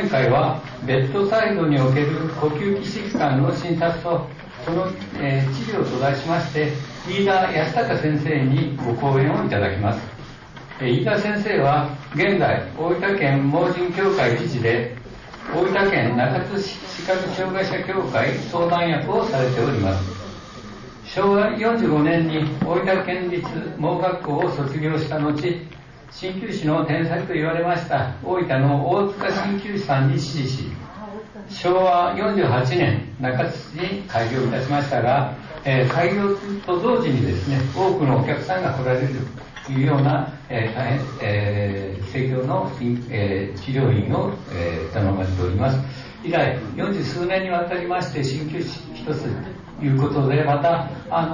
演会はベッドサイドにおける呼吸器疾患の診察とその、治療と題しまして飯田康隆先生にご講演をいただきます。飯田先生は現在大分県盲人協会理事で大分県中津市視覚障害者協会相談役をされております。昭和45年に大分県立盲学校を卒業した後、鍼灸師の天才と言われました大分の大塚鍼灸師さんに師事し、昭和48年中津市に開業いたしましたが、開業と同時にですね、多くのお客さんが来られるというような、大変、盛況の、治療院を、頼まれております。以来40数年にわたりまして鍼灸師一つということで、また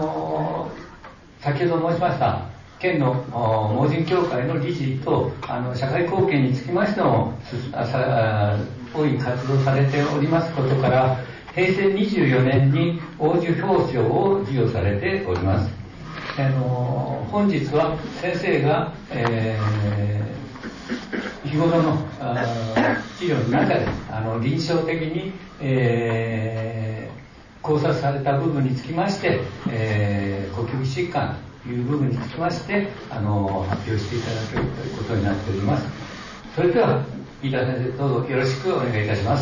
先ほど申しました県の盲人協会の理事と社会貢献につきましても大い活動されておりますことから、平成24年に黄綬表彰を授与されております。本日は先生が、日頃の治療の中で臨床的に、考察された部分につきまして、呼吸器疾患という部分につきまして発表していただけるということになっております。それでは飯田先生、どうぞよろしくお願いいたします。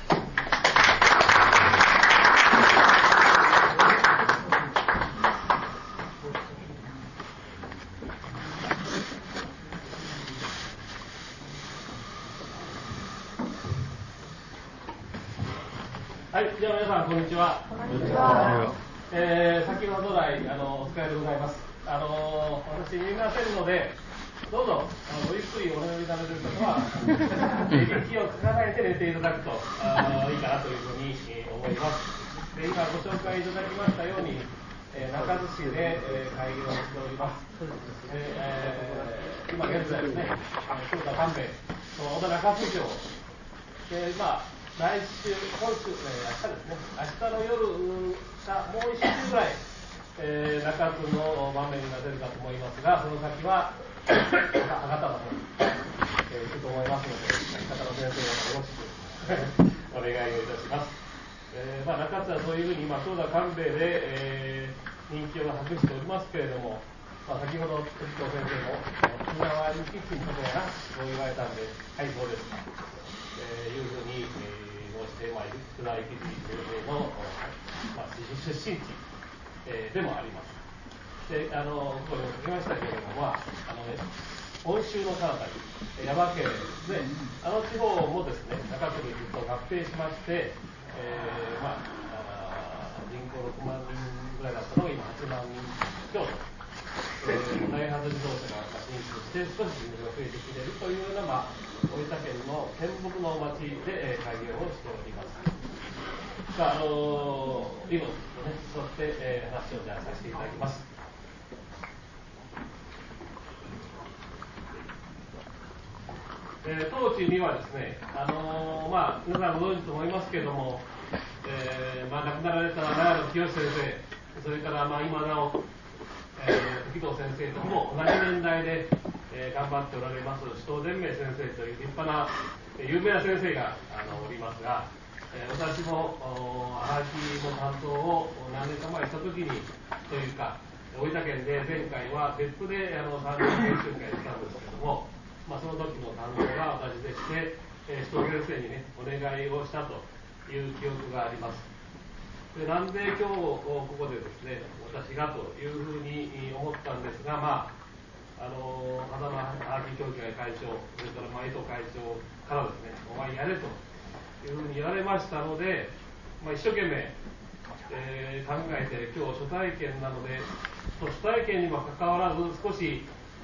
はい、じゃあ皆さんこんにちは。 こんにちは。 先ほど来お疲れでございます。私見ませんので、どうぞゆっくりお眠りになれる方は息をつかないで寝ていただくといいかなというふうに思います。で、今ご紹介いただきましたように、中津市で会議をしております。今現在ですね、福岡官兵衛の小田中津城で、来週、今週、明日ですね、明日の夜かもう1週ぐらい、中津の場面が出るかと思いますが、その先は博多の方に行くと思いますので、博多の先生をよろしくお願いをいたします。中津はそういうふうに今、東田官兵衛で、人気を博しておりますけれども、先ほど藤子先生も沖縄にキッチンとこやなそう言われたんで、はい、そうですと、いうふうに、申してまいる福沢諭吉先生の、出身地、でもあります。で、ここにも書きましたけれども、温州の彼方に耶馬渓ですね、地方もですね、中津にずっと合併しまして、人口6万人ぐらいだったのが今8万人強と、大ハザ自動車が進出して少し人口が増えてきているというような、大分県の県北の町で開業をしております。今ですね、そして、話をじゃあさせていただきます。当地にはですね、皆さんご存知と思いますけれども、亡くなられた長野清先生、それから今なお、時藤先生とも同じ年代で、頑張っておられます首藤伝明先生という立派な有名な先生がおりますが、私もはがきの担当を何年か前したときにというか、大分県で前回は別府で参加研修会したんですけども、その時の担当が私でして、首藤先生にねお願いをしたという記憶があります。で、なんで今日ここでですね私がというふうに思ったんですが、風間はがき協会会長、それから江藤会長からですね、お前やれというふうに言われましたので、一生懸命、考えて、今日初体験なので、初体験にもかかわらず少し、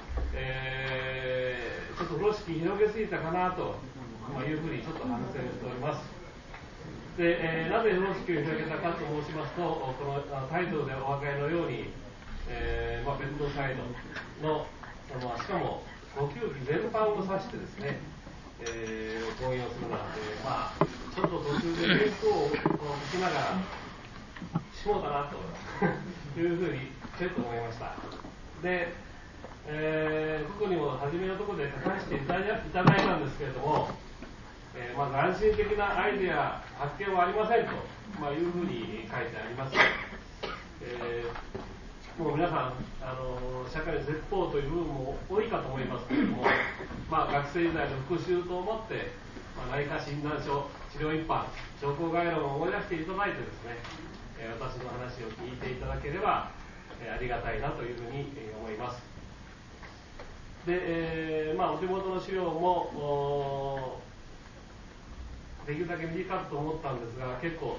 ちょっと風呂敷広げすぎたかなというふうにちょっと反省をしております。で、なぜ風呂敷を広げたかと申しますと、このタイトルでお分かりのように、ベッドサイドの、しかも呼吸器全般を指してですね、講演をするなんて、ちょっと途中で原稿を聞きながらしもうだなというふうにちょっと思いました。で、ここにも初めのところで書かせていただいたんですけれども、 まず安心的なアイデア発見はありませんと、いうふうに書いてあります。もう皆さん社会の説法という部分も多いかと思いますけれども、学生時代の復習と思って、内科診断書、治療一般、症候概論を思い出していただいてですね、私の話を聞いていただければ、ありがたいなというふうに思います。で、お手元の資料もできるだけ短くと思ったんですが、結構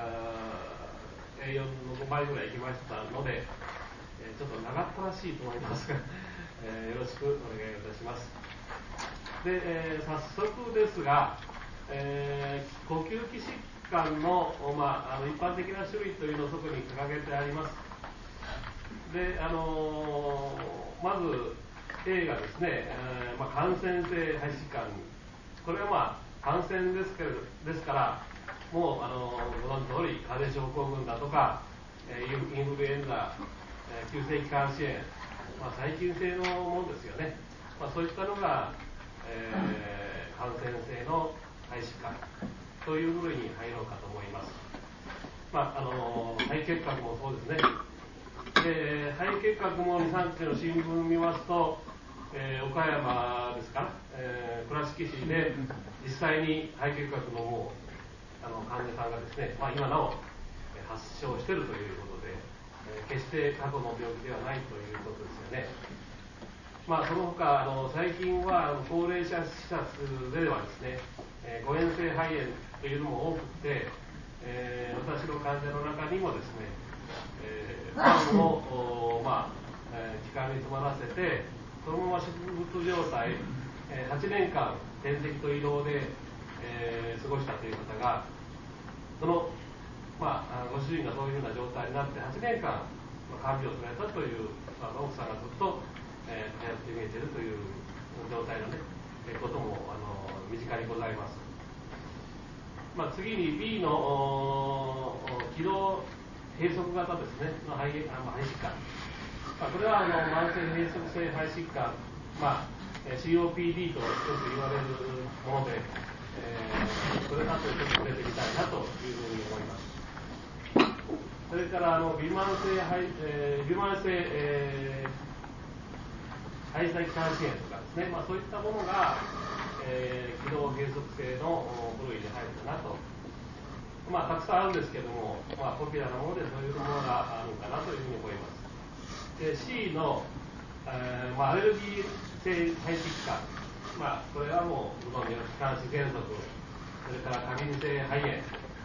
A4 の5倍ぐらいいきましたので、ちょっと長ったらしいと思いますが、よろしくお願いいたします。で、早速ですが、呼吸器疾患の、一般的な種類というのをそこに掲げてあります。で、まず A がですね、感染性肺疾患、これは感染ですからもうご存知の通り風邪症候群だとか、インフルエンザ、急性気管支炎、細菌性のものですよね、そういったのが、感染性の肺疾患という部類に入ろうかと思います。肺結核もそうですね。で、肺結核も2、3日の新聞を見ますと、岡山ですか、倉敷市で実際に肺結核のもう患者さんがですね、今なお発症しているということで、決して過去の病気ではないということですよね。その他最近は高齢者施設ではですね、誤嚥性肺炎というのも多くて、私の患者の中にもですね、パンを気管に詰まらせてそのまま植物状態、8年間点滴と移動で、過ごしたという方が、その、ご主人がそういうような状態になって8年間看病されたという、奥さんがずっと通って見えているという状態の、ことも身近にございます。次に B の気道閉塞型ですねの肺疾患、これは慢性閉塞性肺疾患、COPD とよく言われるもので、それだとちょっと触れてみたいなというふうに思います。それから微慢性肺細気管支炎とかですね、そういったものが、気道閉塞性の部類に入るかなと。たくさんあるんですけども、ポピュラーなものでそういうものがあるかなというふうに思います。で C の、アレルギー性肺疾患、これはもうご存知の気管支喘息、それから過敏性肺炎、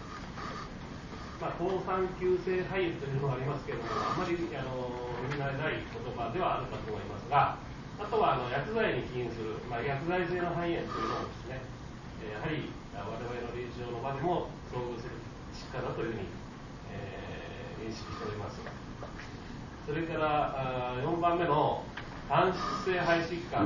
抗酸球性肺炎というのがありますけれども、あまり耳慣れない言葉ではあるかと思いますが、あとは薬剤に起因する、薬剤性の肺炎というのもですね、やはり我々の臨床の場でも遭遇する疾患だというふうに、認識しております。それから4番目の間質性肺疾患、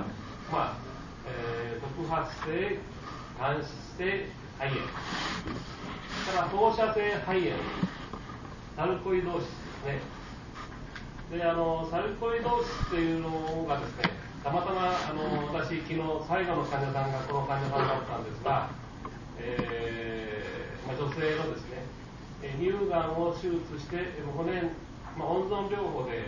特発性間質性肺炎、から放射性肺炎、サルコイドーシスですね。でサルコイドーシスというのがですね、たまたま私昨日最後の患者さんがこの患者さんだったんですが、女性のですね、乳がんを手術して骨、温存療法で、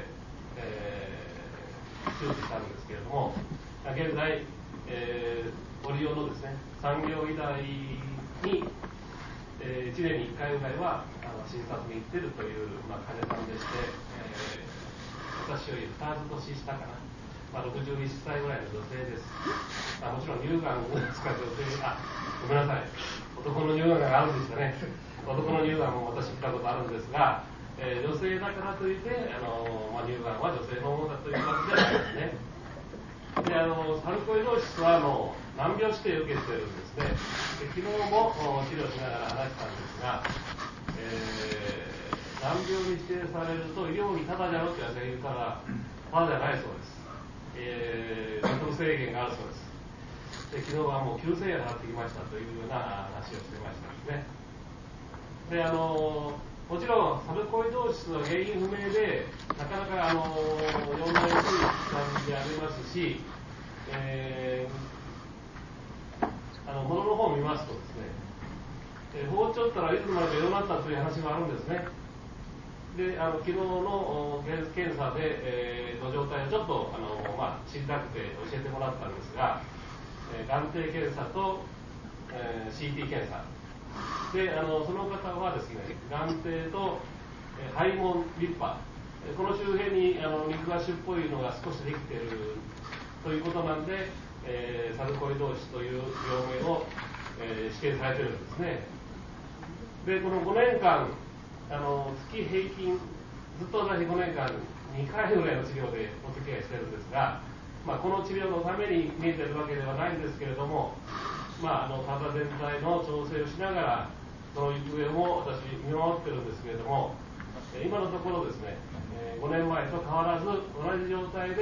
手術したんですけれども、現在、ご利用のですね、産業医大に、1年に1回ぐらいは診察に行っているという、患者さんでして、私より2つ年下かな、61歳ぐらいの女性です。もちろん乳がんですから女性、ごめんなさい、男の乳がんがあるんでしたね。男の乳がんも私見たことあるんですが、女性だからといって、乳がんは女性のものだというわけではないですね。でサルコイドーシスは難病指定を受けているんですね。で昨日も治療しながら話したんですが、難病に指定されると医療費タダじゃろというからタダじゃないそうです。所得制限があるそうです。で昨日はもう9000円払ってきましたというような話をしてましたですね。でもちろんサルコイドーシスは原因不明でなかなか4年にくい感じでありますし、ものの方を見ますとですね、放っちゃったらいつまでか良くなったという話があるんですね。で昨日の検査で、の状態をちょっと知りたくて教えてもらったんですが、眼底検査と、CT 検査でその方はですね、眼底と、肺門リンパ、この周辺に肉芽腫っぽいのが少しできているということなんで、サルコイドーシという病名を、指定されているんですね。でこの5年間月平均ずっと私5年間2回ぐらいの治療でお付き合いしてるんですが、この治療のために見えてるわけではないんですけれども、体全体の調整をしながらその行方も私見守ってるんですけれども、今のところですね、5年前と変わらず同じ状態で、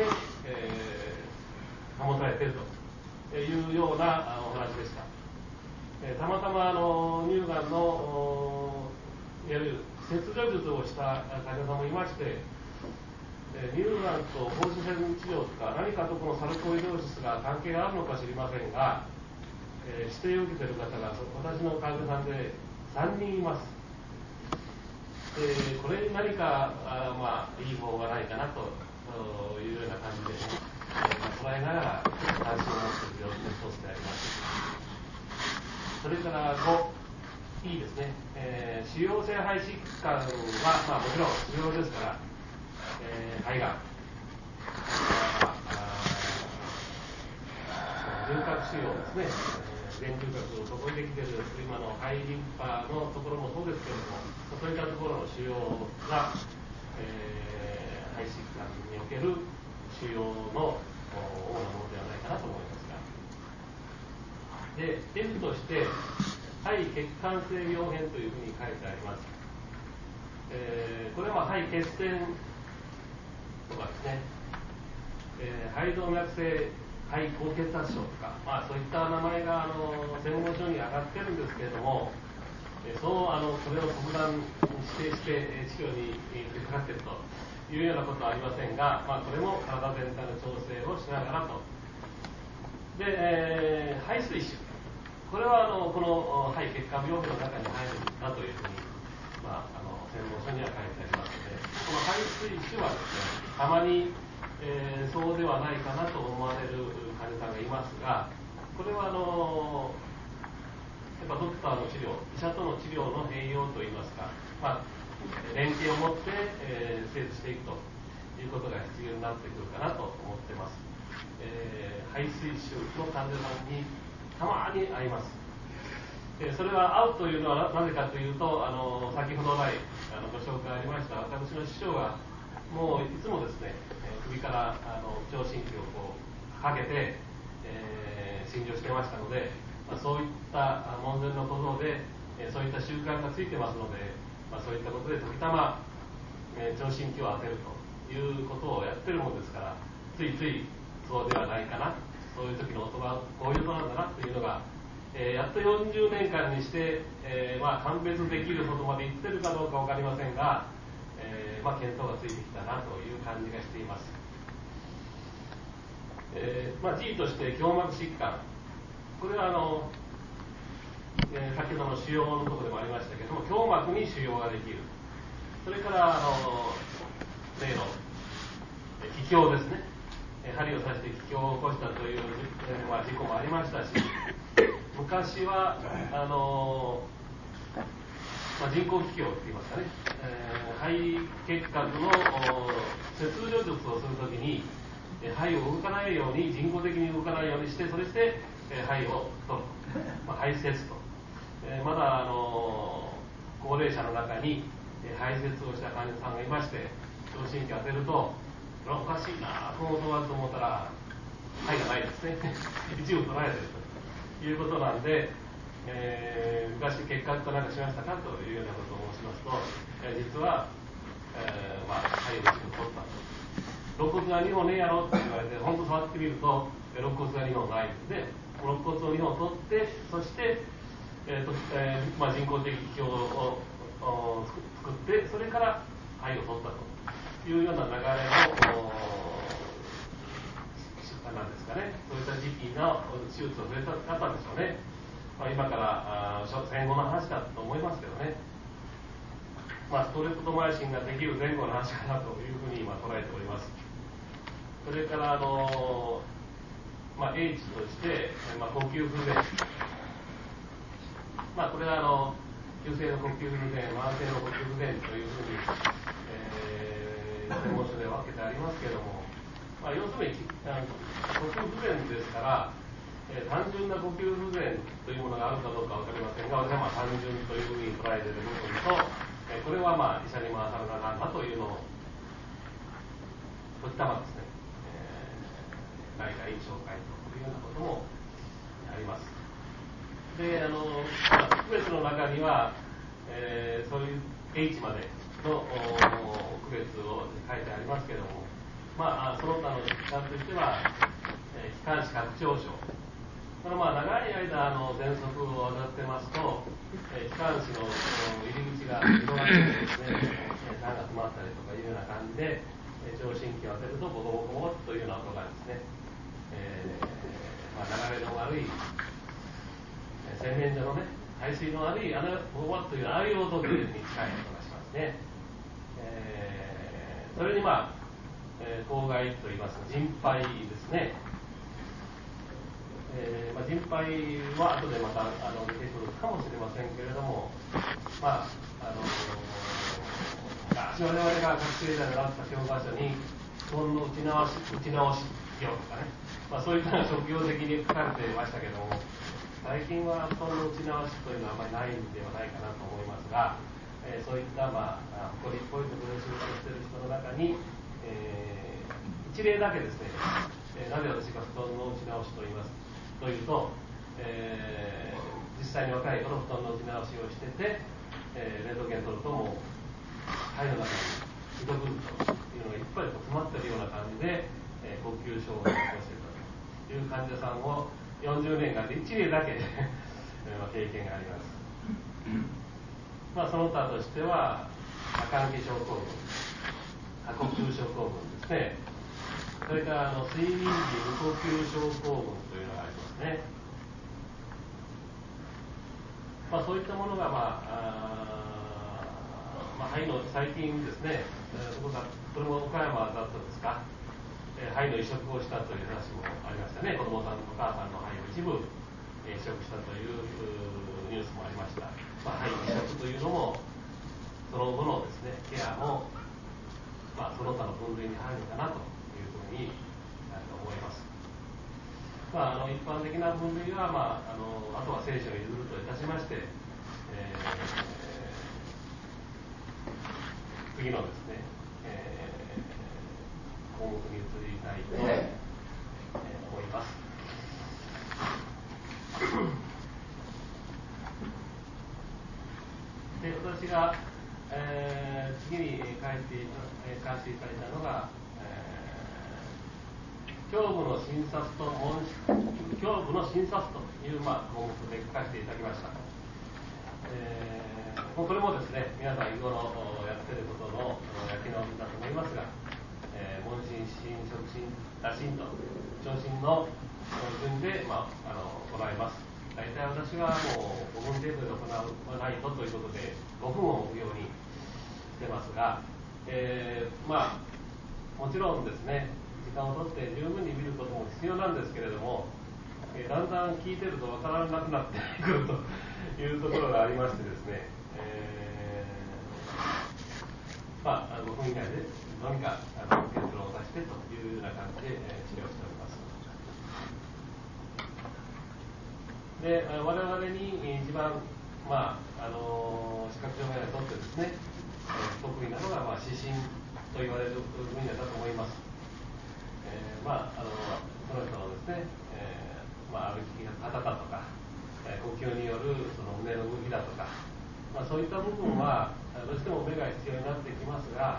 保たれているというようなお話でした。たまたま乳がんのいわゆる切除術をした患者さんもいまして、乳がんと放射線治療とか何かとこのサルコイドーシスが関係があるのか知りませんが、指定を受けている方が私の患者さんで3人います。これ何かいい方がないかなというような感じで、捉えながら関心を持っている病気の一つであります。それから5、いいですね、腫瘍性肺疾患は、もちろん腫瘍ですから、肺がん、潤沢腫瘍ですね、原中核のそこにできている今の肺リンパのところもそうですけれども、そういったところの腫瘍が、肺疾患における腫瘍の主なものではないかなと思いますが、で F として肺血管性病変というふうに書いてあります。これは肺血栓とかですね、肺動脈性肺高血圧症とか、そういった名前が専門書に上がってるんですけれども、それを特段指定して治療に取り掛かっているというようなことはありませんが、これも体全体の調整をしながらと。で、肺水腫、これはこの肺血管病変の中に入るんだというふうに、専門書には書いてありますので、この肺水腫はですね、たまにそうではないかなと思われる患者さんがいますが、これはやっぱドクターの治療、医者との治療の併用といいますか、連携を持って、整理していくということが必要になってくるかなと思っています。肺水腫の患者さんにたまに会います。それは会うというのはなぜかというと、先ほど来ご紹介ありました私の師匠がもういつもですね、首から聴診器をかけて、診療してましたので、そういった門前の小僧で、そういった習慣がついてますので、そういったことで時たま、聴診器を当てるということをやってるものですから、ついついそうではないかな、そういう時の音がこういう音なんだなというのが、やっと40年間にして、鑑別できるほどまでいってるかどうか分かりませんが、見当がついてきたなという感じがしています。G として胸膜疾患、これは先ほどの腫瘍のところでもありましたけれども、胸膜に腫瘍ができる。それから例の気胸ですね、針を刺して気胸を起こしたという、事故もありましたし、昔は人工気胸といいますかね、肺結核の切除術をするときに肺を動かないように、人工的に動かないようにして、それして肺を取る、肺切と、まだ高齢者の中に肺切をした患者さんがいまして、聴診器を当てると、おかしいな、この音がと思ったら肺がないですね一部取られているということなんで、昔結核かなんかしましたかというようなことを申しますと、実は、肺を一部取ったと。肋骨が2本ねえやろって言われて、本当触ってみると肋骨が2本ないんで、肋骨を2本取って、そして、人工的気胸を作って、それから肺を取ったというような流れのなんですかね、そういった時期の手術をされたんでしょうね。 今から戦後の話だと思いますけどね、ストレプトマイシンができる前後の話かなというふうに今捉えております。それからH として、呼吸不全、これは急性の呼吸不全、慢性の呼吸不全というふうに、専門書で分けてありますけれども、要するに呼吸不全ですから、単純な呼吸不全というものがあるかどうか分かりませんが、私は単純というふうに捉えている部分と、これは医者に回されなかったというのを、とったですね、何か印象会というようなこともあります。で、区別の中には、そういう H までの区別を書いてありますけれども、その他の疾患としては、気管支拡張症。これ長い間喘息を患ってますと、気管支の入り口が広がってですね、痰が詰まったりとかいうような感じで、聴診器を当てるとボコボコボコというような音がですね、流れの悪い洗面所のね、排水の悪いボコボコというああいう音に近い音がしますね。それに口外といいますか、腎肺ですね。腎肺は後でまた出てくるかもしれませんけれども、我々が学生時代に習った教科書に布団の打ち直し業とかね、そういった職業的に書かれていましたけども、最近は布団の打ち直しというのはあまりないんではないかなと思いますが、そういった誇りっぽいところで仕事をしている人の中に、一例だけですね、なぜ私が布団の打ち直しと言いますというと、実際に若い頃布団の打ち直しをしてて、レントゲン取るともう肺の中に糸くずというのがいっぱい詰まっているような感じで、呼吸障害を起こしていたという患者さんを40年間で1例だけ経験があります。その他としては過換気症候群、過呼吸症候群ですね。それから睡眠時無呼吸症候群というのがありますね。そういったものが肺の最近ですね、これも岡山だったですか、肺の移植をしたという話もありましたね。子供さんお母さんの肺を一部移植したというニュースもありました。肺移植というのもその後のですねケアもその他の分類に入るのかなというふうに思います。一般的な分類は、あとは聖書を譲るといたしまして、次のですね、項目に移りたいと思います。で、私が、次に書かせていただいたのが、胸部の診察と胸部の診察という項目で書かせていただきました。これもですね、皆さん日頃やっていることの焼き直しだと思いますが、問診、診触診、打診と聴診の順で、行います。大体私はもう5分程度で行わないとということで5分を目標にしてますが、もちろんですね、時間をとって十分に見ることも必要なんですけれども、だんだん聞いてると分からなくなってくるというところがありましてですね、5分以内でどうにか結論を出してというような感じで治療しております。で、我々に一番、視覚障害にとってですね、得意なのが、指針と言われる分野だと思います。その人のですね、歩き方だとか、呼吸によるその胸の動きだとか、そういった部分はどうしても目が必要になってきますが、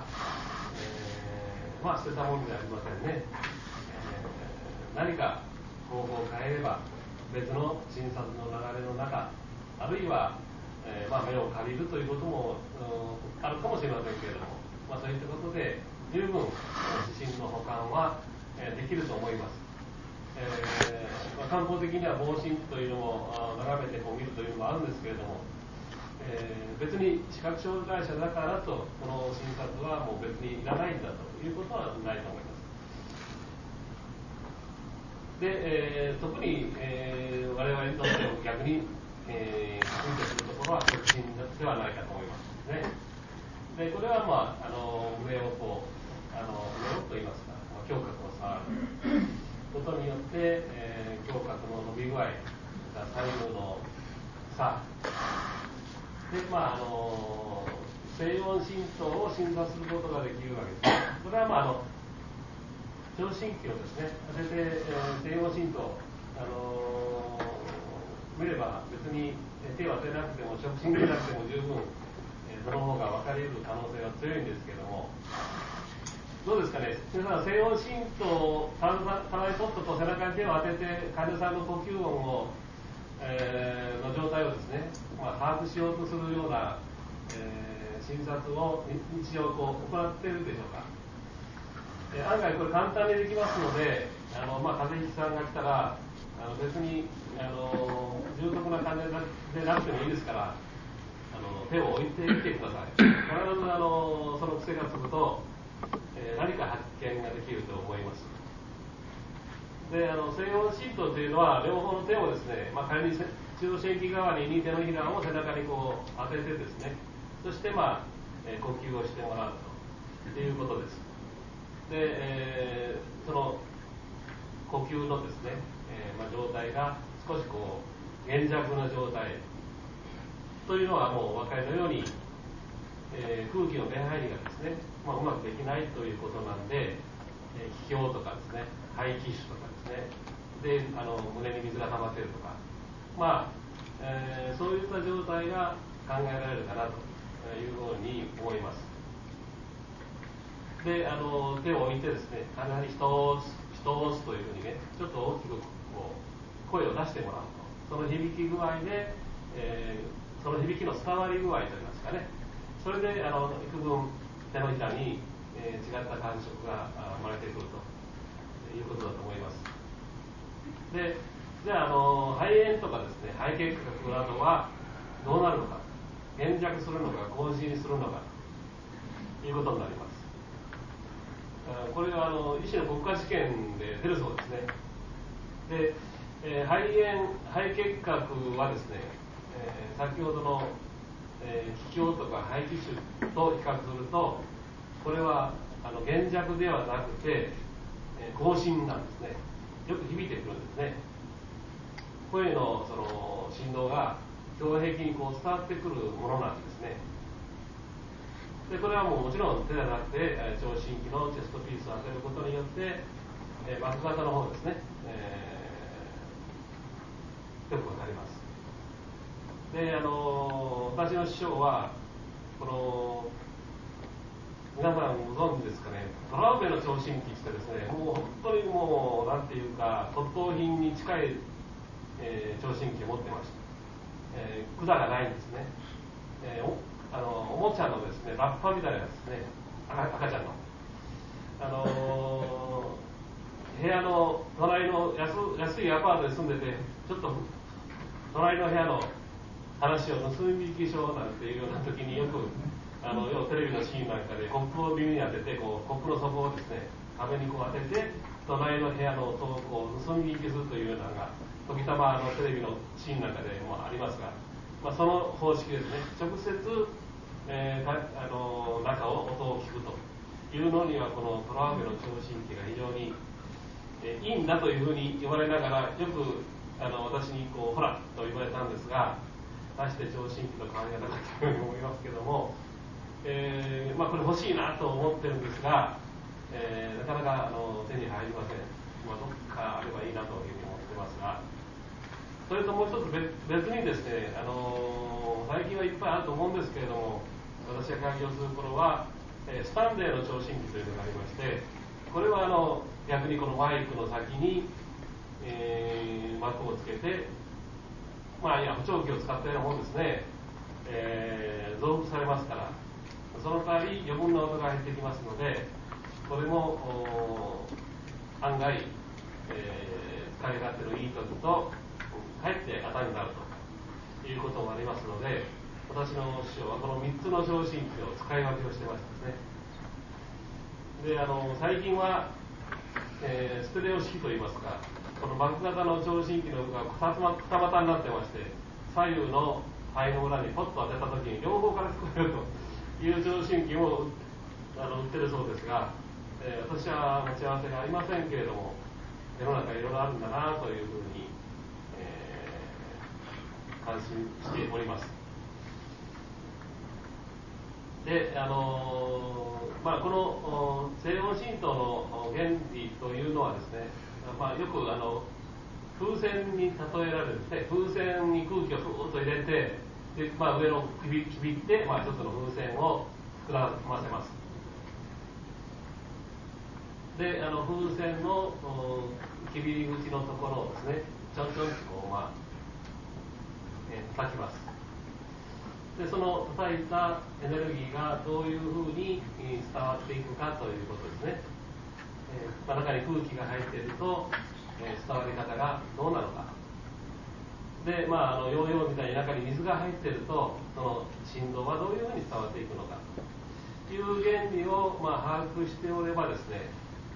捨てたものではありませんね。何か方法を変えれば別の診察の流れの中、あるいは、目を借りるということもあるかもしれませんけれども、そういったことで十分指針の補完はできると思います。 漢方的には防振というのも眺めてこう見るというのもあるんですけれども、別に視覚障害者だからとこの診察はもう別にいらないんだということはないと思います。で、特に、我々にとっても逆に、ヒントするところは促進ではないかと思いますね。で、これは、胸をこう胸をといいますか、胸郭を触ることによって、胸郭の伸び具合、左右の差で、静音振動を診察することができるわけです。これは、聴診器をですね、当てて、静音振動、見れば別に手を当てなくても、触診でなくても十分、その方が分かり得る可能性は強いんですけども、どうですかね、皆さん、静音振動、体にとっとと背中に手を当てて、患者さんの呼吸音を、の状態をですね、把握しようとするような、診察を日常行っているでしょうか。案外これ簡単にできますので、風邪ひきさんが来たら、別に重篤な患者でなくてもいいですから、手を置いてみてください。必ずその癖がつくと、何か発見ができると思います。で、静音振動というのは、両方の手をですね、仮に中央神経側に手のひらを背中にこう当ててですね、そして呼吸をしてもらうということです。で、その呼吸のですね、状態が少しこう減弱な状態というのはもうお分かりのように、空気の出入りがですね、うまくできないということなんで、気胸とかですね、肺気腫とかですね、で胸に水が溜まっているとか、そういった状態が考えられるかなというふうに思います。で、手を置いてですね、体に一つというふうにね、ちょっと大きくこう声を出してもらうと、その響き具合で、その響きの伝わり具合といいますかね、それで幾分手のひらに、違った感触が生まれてくるということだと思います。で、じゃあ、肺炎とかですね、肺結核などはどうなるのか、減弱するのか、更新するのかということになります。これは医師の国家試験で出るそうですね。で、肺結核はですね、先ほどの、気胸とか肺気腫と比較すると、これは減弱ではなくて、更新なんですね。よく響いてくるんですね。声のその振動が胸壁にこう伝わってくるものなんですね。で、これはもちろん手ではなくて、聴診器のチェストピースを当てることによって、膜型の方ですね、よくわかります。で、私の師匠は皆さんご存知ですかね、トラウベの聴診器ってですね、もう本当になんていうか骨董品に近い、聴診器を持ってました。管がないんですね。おもちゃのですね、ラッパみたいなやつですね、赤ちゃんの。部屋の隣の安いアパートに住んでて、ちょっと隣の部屋の話を盗み聞きしようなんていうような時によくテレビのシーンなんかでコップを耳に当ててコップの底をですね、壁にこう当てて隣の部屋の音をこう盗み聞きするというようなのが時たまテレビのシーンなんかでもありますが、その方式ですね、直接、中を音を聞くというのにはこのトラウベの聴診器が非常に、いいんだというふうに言われながら、よく私にほらと言われたんですが、まして聴診器の代わりがなかったように思いますけども、これ欲しいなと思ってるんですが、なかなか手に入りません。どっかあればいいなというふうに思ってますが、それともう一つ別にですね、最近はいっぱいあると思うんですけれども、私が開業する頃は、スタンレーの聴診器というのがありまして、これは逆にこのマイクの先に、膜をつけて、補聴器を使ったようなものですね、増幅されますから、その代わり余分な音が入ってきますので、これも案外、使使い勝手のいい時とかえって当たりになるということもありますので、私の師匠はこの3つの聴診器を使い分けをしてましたですね。で最近は、ステレオ式といいますか、このバック型の聴診器のが二股になってまして、左右の肺の裏にポッと当てた時に両方から聞こえるという聴診器も売ってるそうですが、私は持ち合わせがありませんけれども、世の中いろいろあるんだなというふうに、感心しております。でこの静音浸透の原理というのはですね、よく風船に例えられるですね、風船に空気をふーっと入れて、で上のきびって、一つの風船を膨らませます。で風船のきび口のところをですね、ちょんちょんとこう、叩きます。でその叩いたエネルギーがどういうふうに伝わっていくかということですね。中に空気が入っていると、伝わり方がどうなのか。でヨーヨーみたいに中に水が入っていると、その振動はどういうふうに伝わっていくのかという原理を把握しておればですね、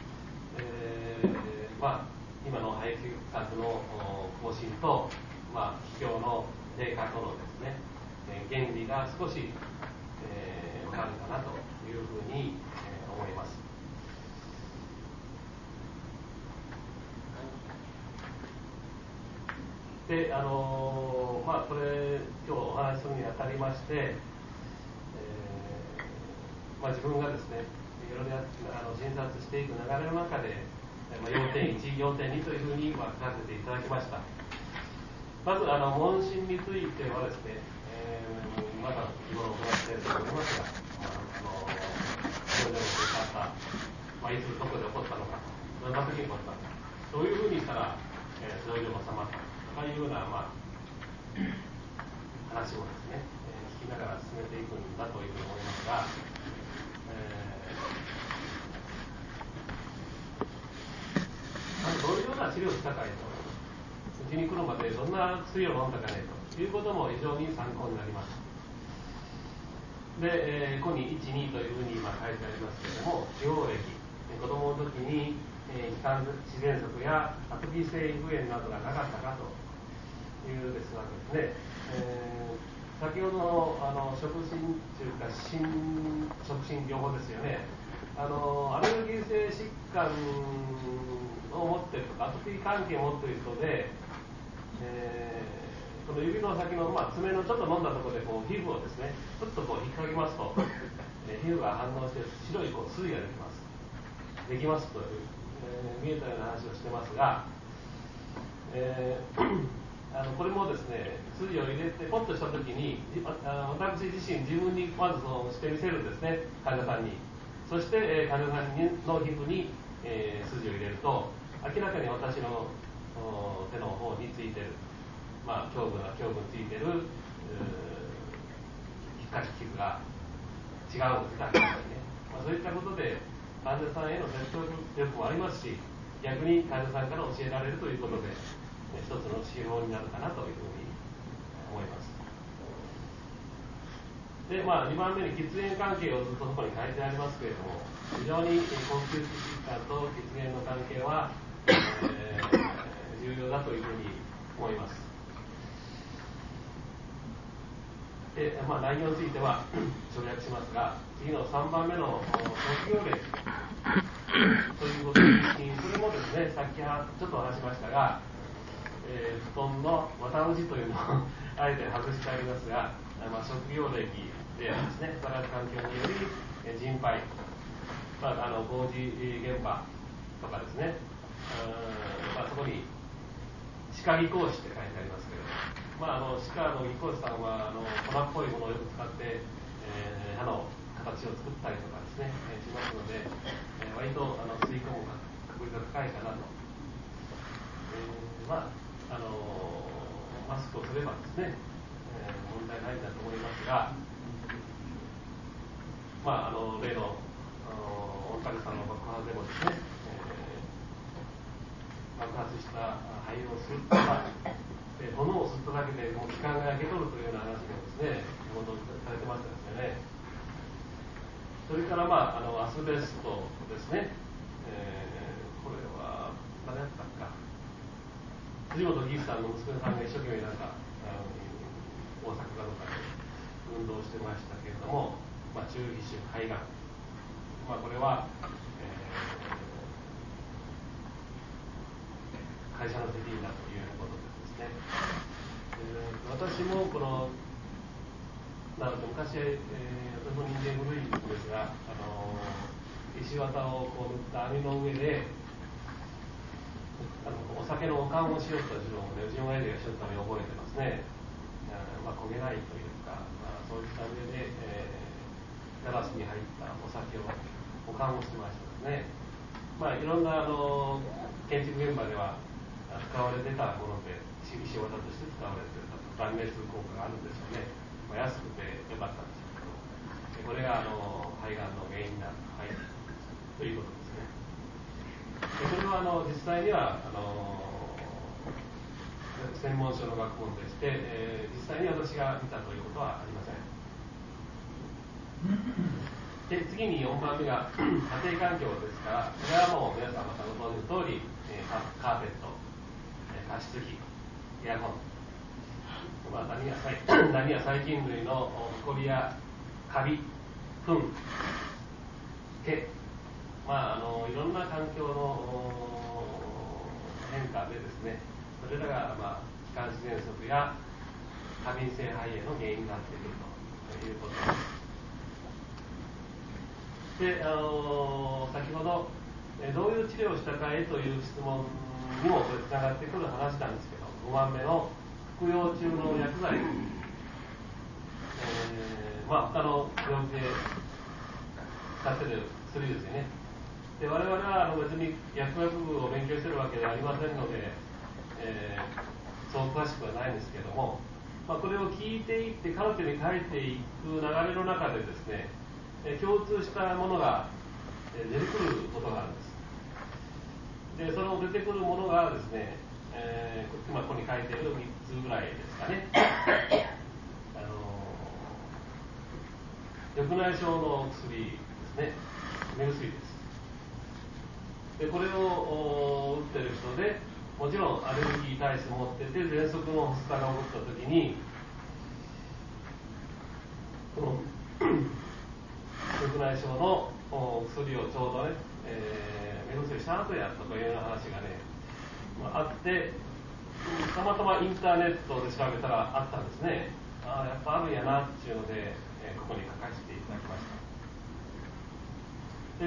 今の肺気圧の更新と、気胸の低下とのですね、原理が少し、分かるかなというふうに、思います。でこれ今日お話しするにあたりまして、自分がですねいろいろ診察していく流れの中で、要点1、要点2というふうに書かせていただきました。まず問診についてはですね、まだ日頃お話ししていると思いますが、症状の出方、いつどこで起こったのか、どんな時に起こったのか、どういうふうにしたら、症状が収まったのかというような、話をですね、聞きながら進めていくんだというふうに思いますが、どういうような治療をしたかと、うちに来るまでどんな薬を飲んだかねということも非常に参考になります。で、ここに1、2というふうに今書いてありますけれども、治療歴、子どもの時に気管支喘息やアトピー性皮膚炎などがなかったかというですわけですね。先ほどの触診というか触診療法ですよね。アレルギー性疾患を持っているとか、アトピー関係を持っている人で、この指の先の、爪のちょっと飲んだところでこう皮膚をですね、ちょっとこう引っ掛けますと、皮膚が反応して白い筋ができますという、見えたような話をしてますが、これもですね、筋を入れてポッとしたときに、私自身自分にまずしてみせるんですね、患者さんに。そして、患者さんの皮膚に、筋を入れると、明らかに私の手の方についている、胸部についている皮膚が違うんですね、そういったことで患者さんへの説得力もありますし、逆に患者さんから教えられるということで、一つの指標になるかなというふうに思います。で、2番目に喫煙関係をずっとそこに書いてありますけれども、非常に呼吸器疾患と喫煙の関係は、重要だというふうに思います。で、内容については省略しますが、次の3番目の職業歴ということに、それもですね、さっきちょっと話しましたが、布団の綿打ちというのをあえて外してありますが、職業歴でですね、働く環境により人肺、工事現場とかですね、そこに歯科技工士って書いてありますけれども、歯科の技工士さんは粉っぽいものをよく使って、歯の形を作ったりとかですね、しますので、割と吸い込む確率が高いかなと。マスクをすればですね、問題ないんだと思いますが、例のオンタルさんの爆破でもですね、 爆発した灰を吸ったら、炎を吸っただけでもう気管が焼け取るというような話がですね、報道されてましたですね。それから、アスベストですね、これは誰だったか、藤本義さんの娘さんが一生懸命大阪かどうかで運動してましたけれども、中皮腫肺がん、これは、会社の責任だというようなことでですね、私もこの昔、私の人間古いんですが、石綿をこう塗った網の上でお酒の保管をしようとしたのを、うちの親父がしよったのを覚えてますね。焦げないというか、そういった上で、ガラスに入ったお酒を保管をしてましたですね。いろんな建築現場では使われてたもので、石綿として使われてた断熱効果があるんですよね。安くてよかったんですけど、これが肺がんの原因になるということですね。それは実際には専門書の学問でして、実際に私が見たということはありません。で、次に4番目が家庭環境ですから、これはもう皆さんまたご存知の通り、カーペット、加湿器、エアコン、ダニや細菌類のホコリやカビ、糞、毛、いろんな環境の変化でですね、それらが気管支喘息や過敏性肺炎の原因になっているということです。で、先ほどどういう治療をしたかへという質問にもつながってくる話なんですけど、5番目の服用中の薬剤、他の病気で使っている薬ですよね。で、我々は別に薬学部を勉強しているわけではありませんので、そう詳しくはないんですけども、これを聞いていってカルテに書いていく流れの中でですね、共通したものが出てくることがあるんです。で、その出てくるものがですね、ここに書いている3つぐらいですかね。緑内障の薬ですね、目薬です。で、これを打ってる人で、もちろんアレルギー体質を持ってて、喘息の発作が起こったときに、この緑内障の薬をちょうどね、目薬した後やったというような話がね、あって、たまたまインターネットで調べたらあったんですね。やっぱあるんやなっていうので、ここに書かせていただきました。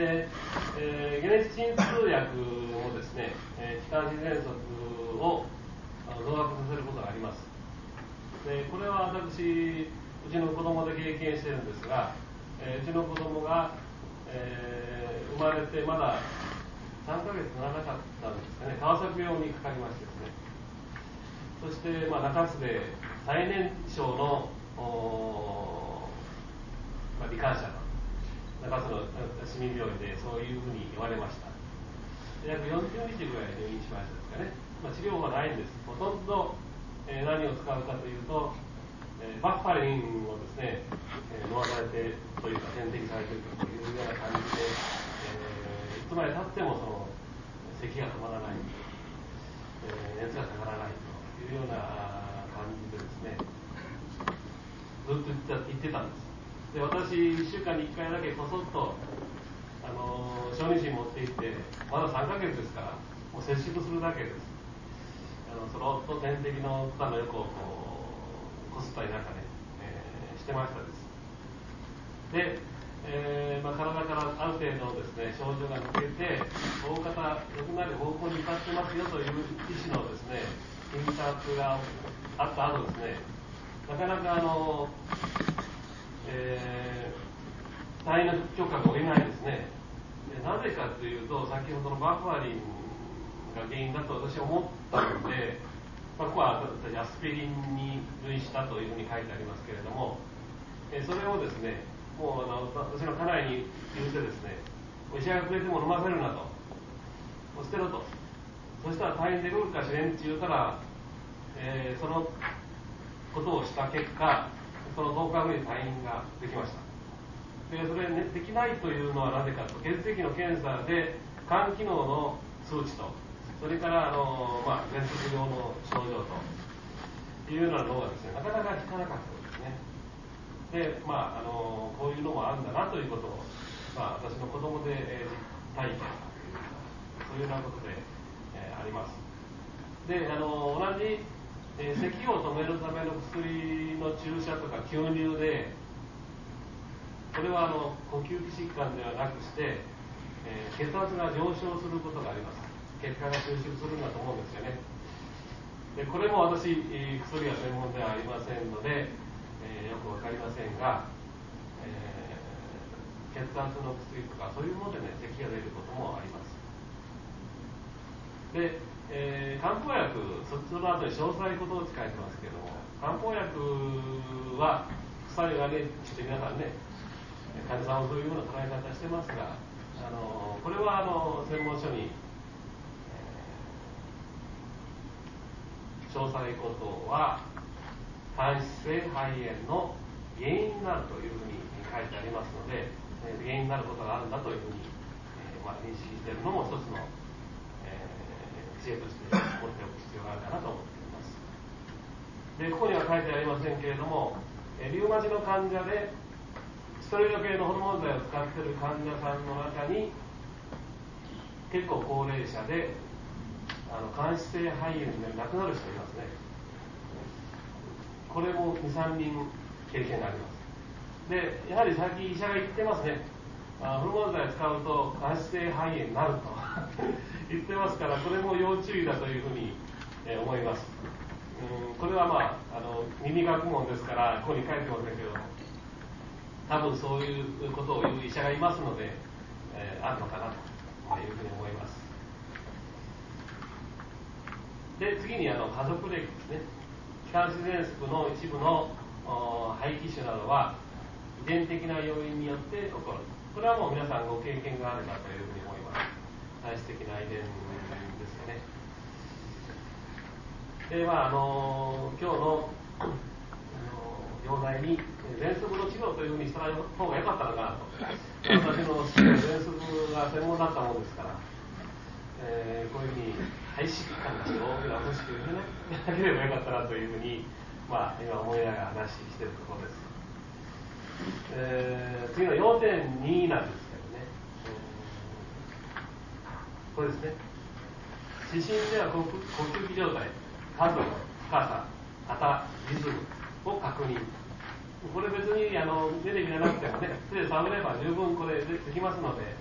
で、解熱鎮痛薬もですね、気管支喘息を増悪させることがあります。で、これは私、うちの子供で経験してるんですが、うちの子供が、生まれてまだ3ヶ月ならなかったんですかね、川崎病にかかりましてですね、そして、中津で最年少の罹患者の中津の市民病院でそういうふうに言われました。約40日ぐらい入院しましたですかね。治療はないんです。ほとんど、何を使うかというと、バッファリンをですね、飲まされてというか点滴されているというような感じで、いつまでたってもその咳が止まらない、熱が下がらないというような感じでですね、ずっと言ってたんです。で、私1週間に1回だけこそっと小児診持って行って、まだ3ヶ月ですから、もう接触するだけです。そろっと点滴の負荷の横をこすったりなんかね、してましたです。で、体からある程度ですね、症状が抜けて、大方良くなる方向に向かってますよという医師のですね、診察があった後ですね、なかなか退院の許可が下りないですね。で、なぜかというと、先ほどのバファリンが原因だと私は思ったので、ここはアスピリンに類したというふうに書いてありますけれども、それをですね、もう私の家内に言うてですね、医者がくれても飲ませるなと、もう捨てろと、 そしたら退院できるかしれんって言うから、そのことをした結果、その10日後に退院ができました。でそれ、ね、できないというのはなぜかと、血液の検査で肝機能の数値と、それから喘息用の症状というようなのがですね、なかなか効かなかったですね。で、こういうのもあるんだなということを、私の子供で、体験というそういうようなことで、あります。で、同じ、咳を止めるための薬の注射とか吸入で、これは呼吸器疾患ではなくして、血圧が上昇することがあります。血管が収縮するんだと思うんですよね。でこれも私、薬は専門ではありませんので、よくわかりませんが、血圧の薬とかそういうものでね、咳が出ることもあります。で、漢方薬、その後に詳細ことを書いてますけども、漢方薬は副作用がね、ちょっと皆さんね、患者さんはそういうような捉え方してますが、これは専門書に、詳細ことは間質性肺炎の原因になるというふうに書いてありますので、原因になることがあるんだというふうに、認識しているのも一つの、知恵として持っておく必要があるかなと思っています。でここには書いてありませんけれども、リウマチの患者でステロイド系のホルモン剤を使っている患者さんの中に結構高齢者で間質性肺炎で亡くなる人いますね。これも 2,3 人経験があります。でやはり最近医者が言ってますね、ホルモン剤を使うと間質性肺炎になると言ってますから、これも要注意だというふうに、思います。これは耳学問ですからここに書いてませんけども、多分そういうことを言う医者がいますので、あるのかなというふうに思います。で次に家族歴ですね。気管支喘息の一部の肺気腫などは遺伝的な要因によって起こる。これはもう皆さんご経験があるかというふうに思います。体質的な遺伝ですよね。で今日の容体に喘息の治療というふうにした方が良かったのかなと。私の喘息が専門だったものですから、こういうふうに肺疾患がして大きな組織を入れなければよかったなというふうに、今思いながら話しているところです。次の 4.2 なんですけどね、これですね。指針では呼吸器状態、数、深さ、型、リズムを確認。これ別に出てきなくてもね、手で触れば十分これできますので、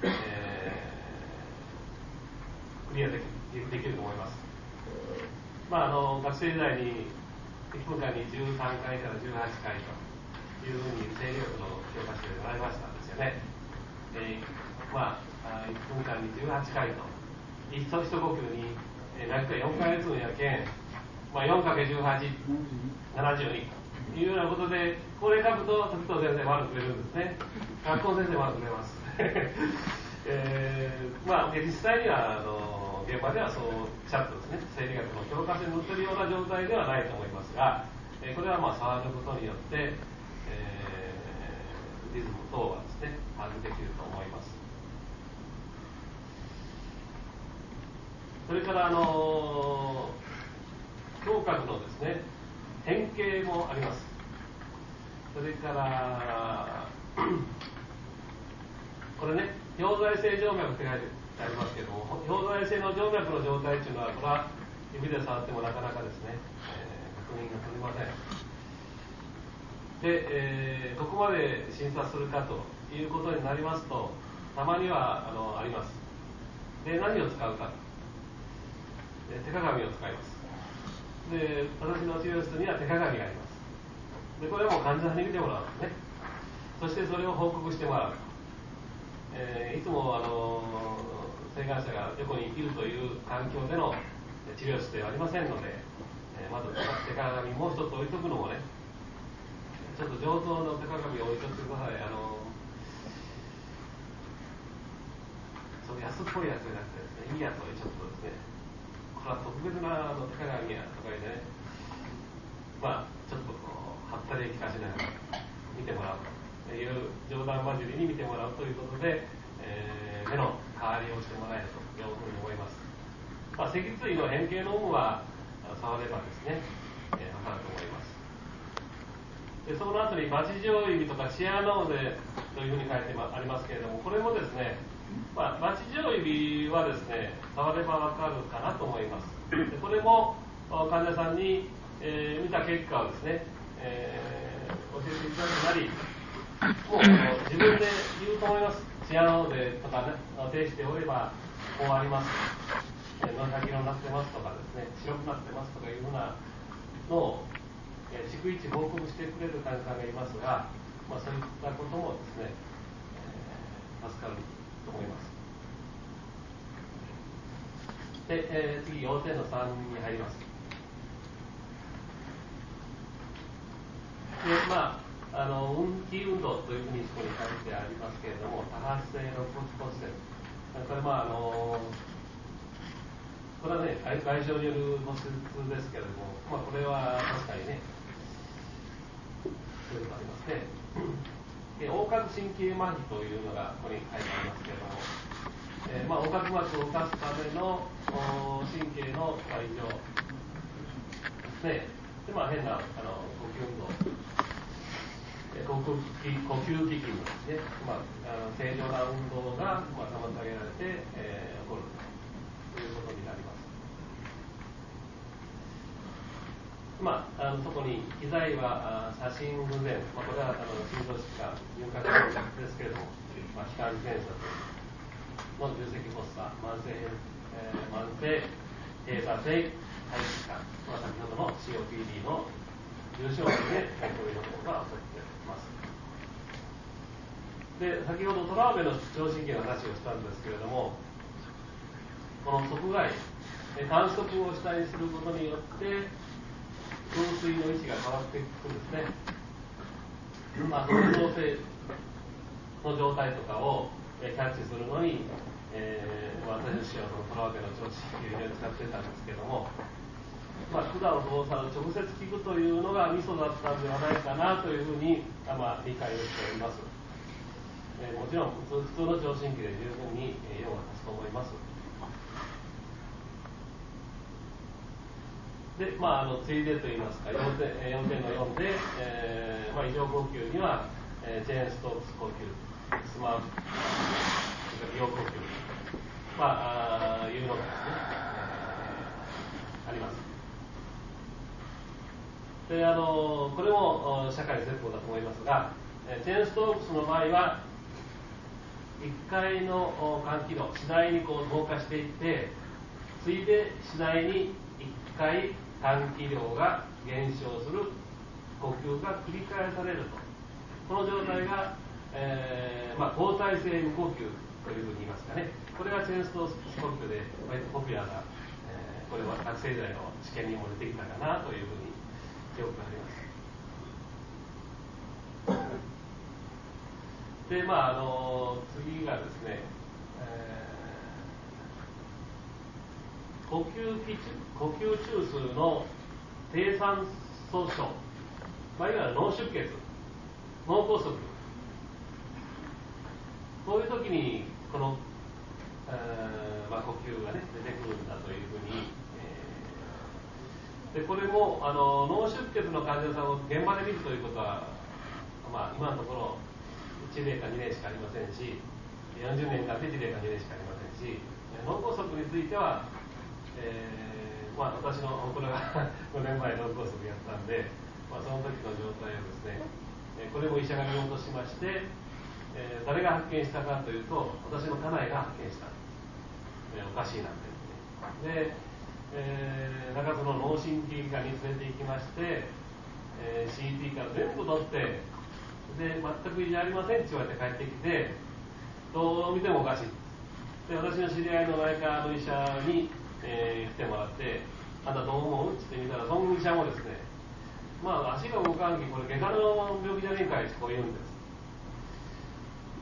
クリアできると思います。学生時代に1分間に13回から18回というふうに生理学の教科書で習いましたんですよね。1分間に18回と、一呼吸に大体4ヶ月分やけん、4×18、72というようなことで、これ書くと時藤先生も悪くくれるんですね。学校の先生も悪くくれます。実際には現場ではそうちゃんとですね、生理学の教科書に載っているような状態ではないと思いますが、これは触ることによって、リズム等はですね、把握できると思います。それから胸郭のですね、変形もあります。それからこれね、表材性静脈って書いてありますけども、表材性の静脈の状態というのは、これは指で触ってもなかなかですね、確認が取れません。で、どこまで診察するかということになりますと、たまにはあります。で、何を使うか、手鏡を使います。で、私の治療室には手鏡があります。で、これはもう患者さんに見てもらうんですね。そしてそれを報告してもらう。いつも請願者が横にいるという環境での治療室ではありませんので、まず手鏡もう一つ置いとくのもね、ちょっと上等の手鏡を置いとってください。その安っぽいやつじゃなくてですね、いいやつをちょっとですね、 これは特別な手鏡やとかでね、ちょっとはったり聞かせながら見てもらうという冗談交じりに見てもらうということで、目の代わりをしてもらえるというふうに思います。脊椎の変形の有無は触ればですね、わかると思います。でその後にバチ上指とかチアノーゼというふうに書いてありますけれども、これもですね、バチ上指はですね、触ればわかるかなと思います。でこれも患者さんに、見た結果をですね、教えていただくなり、もう自分で言うと思います。チアノーゼとかね、呈しておればこうあります。紫色になってますとかですね、白くなってますとかいうふうなのを逐一報告してくれる患者さんがいますが、そういったこともですね、助かると思います。で、次、要点の3に入ります。で、運気運動というふうにここに書いてありますけれども、多発性肋骨骨折。これこれはね、外傷による骨折ですけれども、これは確かにね、そういうのがありますね。横隔神経麻痺というのがここに書いてありますけれども、横隔膜を動かすための神経の異常ですね。で、変な呼吸運動、呼吸器筋のですね、正常な運動が妨げられて、起こるということになります。そこに機材は左心不全、これは心臓疾患、循環器ですけれども、気管検査の重積発作、慢性閉鎖性肺疾患、先ほどの COPD の重症度でこういうことが起こっています。で、先ほどトラウベの聴診器の話をしたんですけれども、この側外、観測を下にすることによって胸水の位置が変わっていくんですね。動性の状態とかをキャッチするのに、私はトラウベの聴診器を使ってたんですけども、管の動作を直接聞くというのがミソだったんではないかなというふうに、理解をしております。もちろん普通の聴診器で十分に用が立つと思います。で、ついでといいますか、4点の4で、異常呼吸には、チェーンストークス呼吸、スマート、美容呼吸、いうのがですね、あります。で、これも社会説法だと思いますが、チェーンストークスの場合は、1回の換気量、次第に増加していって、ついで次第に1回換気量が減少する呼吸が繰り返されると。この状態が、交代性無呼吸というふうに言いますかね。これがチェーンストークス呼吸で割とポピュラーな、これは学生時代の試験にも出てきたかなというふうに記憶があります。で、次がですね、呼吸中枢の低酸素症、いわゆる脳出血、脳梗塞、こういう時にこの、呼吸がね出てくるんだというふうに、でこれも脳出血の患者さんを現場で見るということは、今のところ1例か2例しかありませんし、40年間で1例か2例しかありませんし、脳梗塞については、私のこれが5年前脳梗塞やったんで、その時の状態をですね、これも医者が見落としまして、誰が発見したかというと、私の家内が発見した。おかしいなってで、中津の脳神経科に連れて行きまして、CT から全部取って、で全く異常ありませんって言われて帰ってきて、どう見てもおかしい。で、私の知り合いの内科の医者に、来てもらって、あんたどう思うって言ってみたら、その医者もですね、足が動かんき、これ外科の病気じゃねえかいってこう言うんです。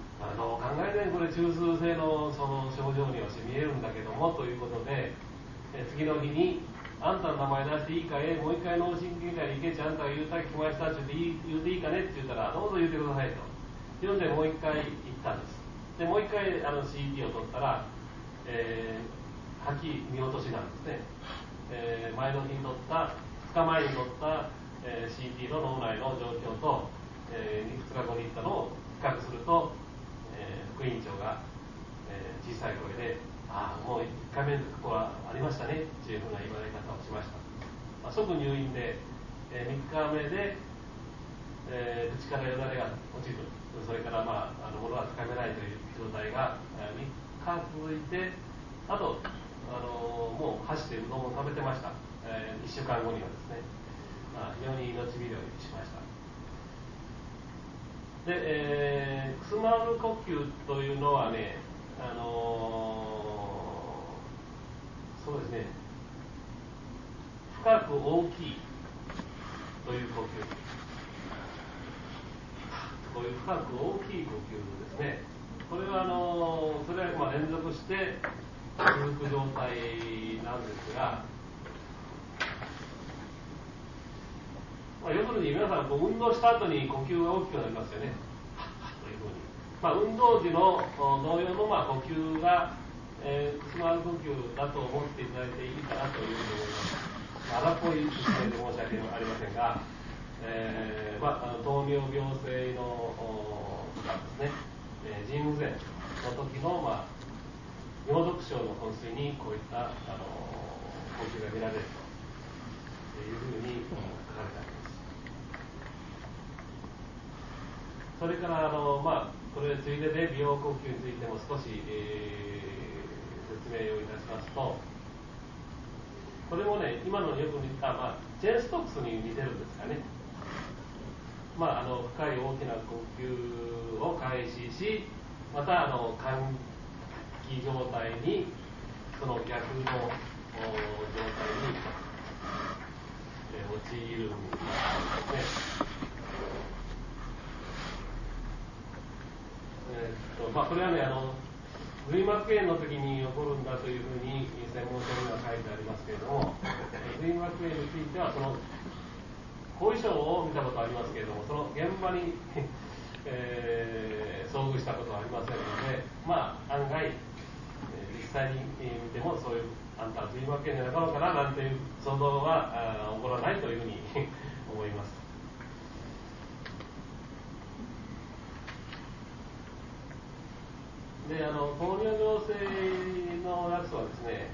考えてこれ中枢性のその症状には見えるんだけどもということで、 次の日にあんたの名前出していいかもう一回脳神経科に行けちゃあんたが言うた聞きましたって言っていいかねって言ったらどうぞ言ってくださいと読んでもう一回行ったんです。でもう一回CD を取ったら、破棄見落としなんですね、前の日に取った2日前に取った、CD の脳内の状況と、2日後に行ったのを比較すると、副院長が、小さい声でもう1回目のとこはありましたねというふうな言われ方をしました。即入院で、3日目で、口からよだれが落ちる、それから、物はつかめないという状態が3日続いて、あともう走ってうどんを食べてました、1週間後にはですね、非常に命拾いしました。で、くすまる呼吸というのはね、そうですね、深く大きいという呼吸、こういう深く大きい呼吸ですね。これはそれは連続して続く状態なんですが、要するに皆さん運動した後に呼吸が大きくなりますよね。というふうに、運動時の同様の呼吸が、くすまる呼吸だと思っていただいていいかなというふうに思います。荒っぽい説明で申し訳ありませんが、糖尿病性のですね、腎不全の時の、尿毒症の昏睡にこういった呼吸が見られるというふうに書かれてあります。それからこれついでで美容呼吸についても少し、説明をいたしますと、これもね、今のよく似た、ジェンストックスに似てるんですかね。深い大きな呼吸を開始し、また換気状態にその逆の状態に陥るんですね。これはね、髄膜炎の時に起こるんだというふうに専門書には書いてありますけれども、髄膜炎についてはその後遺症を見たことありますけれども、その現場に遭遇したことはありませんので、案外、実際に見てもそういうあんたは髄膜炎でなかろうかななんていう想像は起こらないというふうに思います。で、糖尿病性のやつはですね、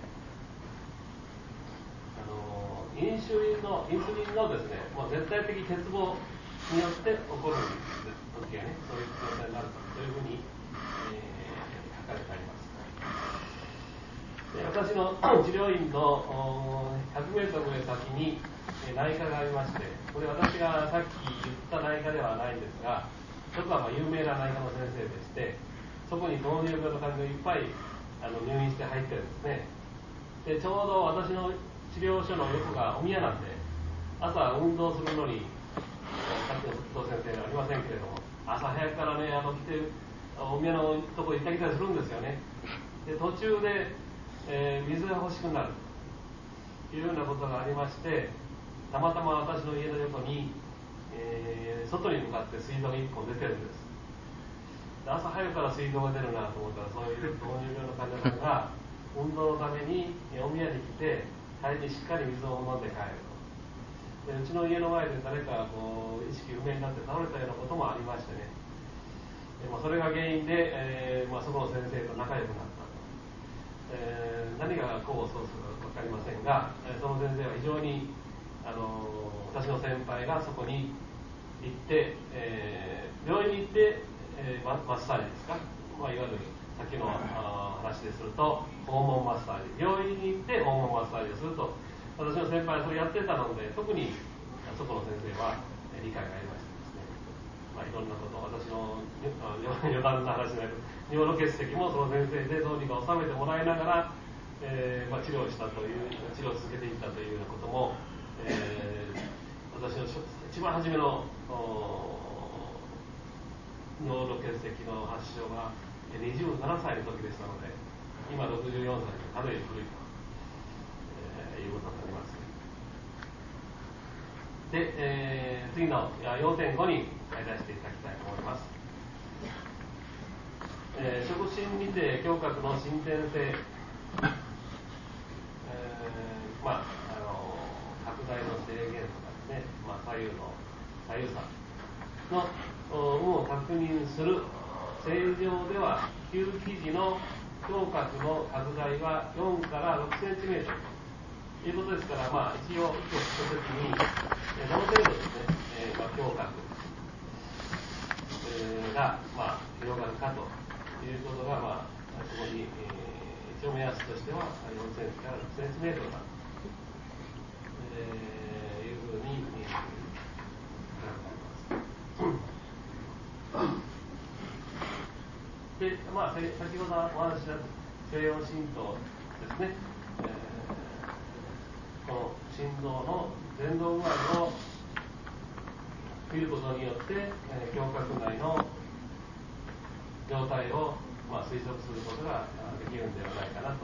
インスリンのですね、絶対的欠乏によって起こる時がね、そういう状態になるというふうに、書かれてあります。で、私の治療院の100メートル先に内科がありまして、これ私がさっき言った内科ではないんですが、ちょっと有名な内科の先生でして、そこに糖尿病の患者がいっぱい入院して入ってるんですね。で、ちょうど私の治療所の横がお宮なんで、朝運動するのに、さっきの副先生ではありませんけれども、朝早くからね、来て、お宮のとこ行ったり来たりするんですよね。で、途中で、水が欲しくなるというようなことがありまして、たまたま私の家の横に、外に向かって水道が1本出てるんです。朝早くから水道が出るなと思ったら、そういう糖尿病の患者さんが運動のためにお宮に来て、帰りにしっかり水を飲んで帰ると。で、うちの家の前で誰か意識不明になって倒れたようなこともありましてね。で、それが原因で、そこの先生と仲良くなったと。何が功を奏するか分かりませんが、その先生は非常に私の先輩がそこに行って、病院に行って、マッサージですか、いわゆるさっきの話ですると訪問マッサージ、病院に行って訪問マッサージをすると、私の先輩はそれやってたので、特にそこの先生は理解がありましてですね、いろんなこと、私の余談な話じゃなく、尿路結石もその先生でどうにか収めてもらいながら、治療したという、治療を続けていったというようなことも、私の一番初めの尿路結石の発症が27歳の時でしたので、今64歳でかなり古いと、 いうことになります。で、次の要点5に出していただきたいと思います。触診にて胸郭の伸展性、拡大の制限とかですね、左右差の有無を確認する正常では吸気時の胸郭の拡大は4から6センチメートルということですから、一応一つにどの程度ですね、胸郭が広がるかということが、そこに、一応目安としては4センチから6センチメートルだと、いうふうにで、先ほどお話しした西洋神道ですね、この心臓の前動具合を見ることによって、胸郭内の状態を、推測することができるんではないかなと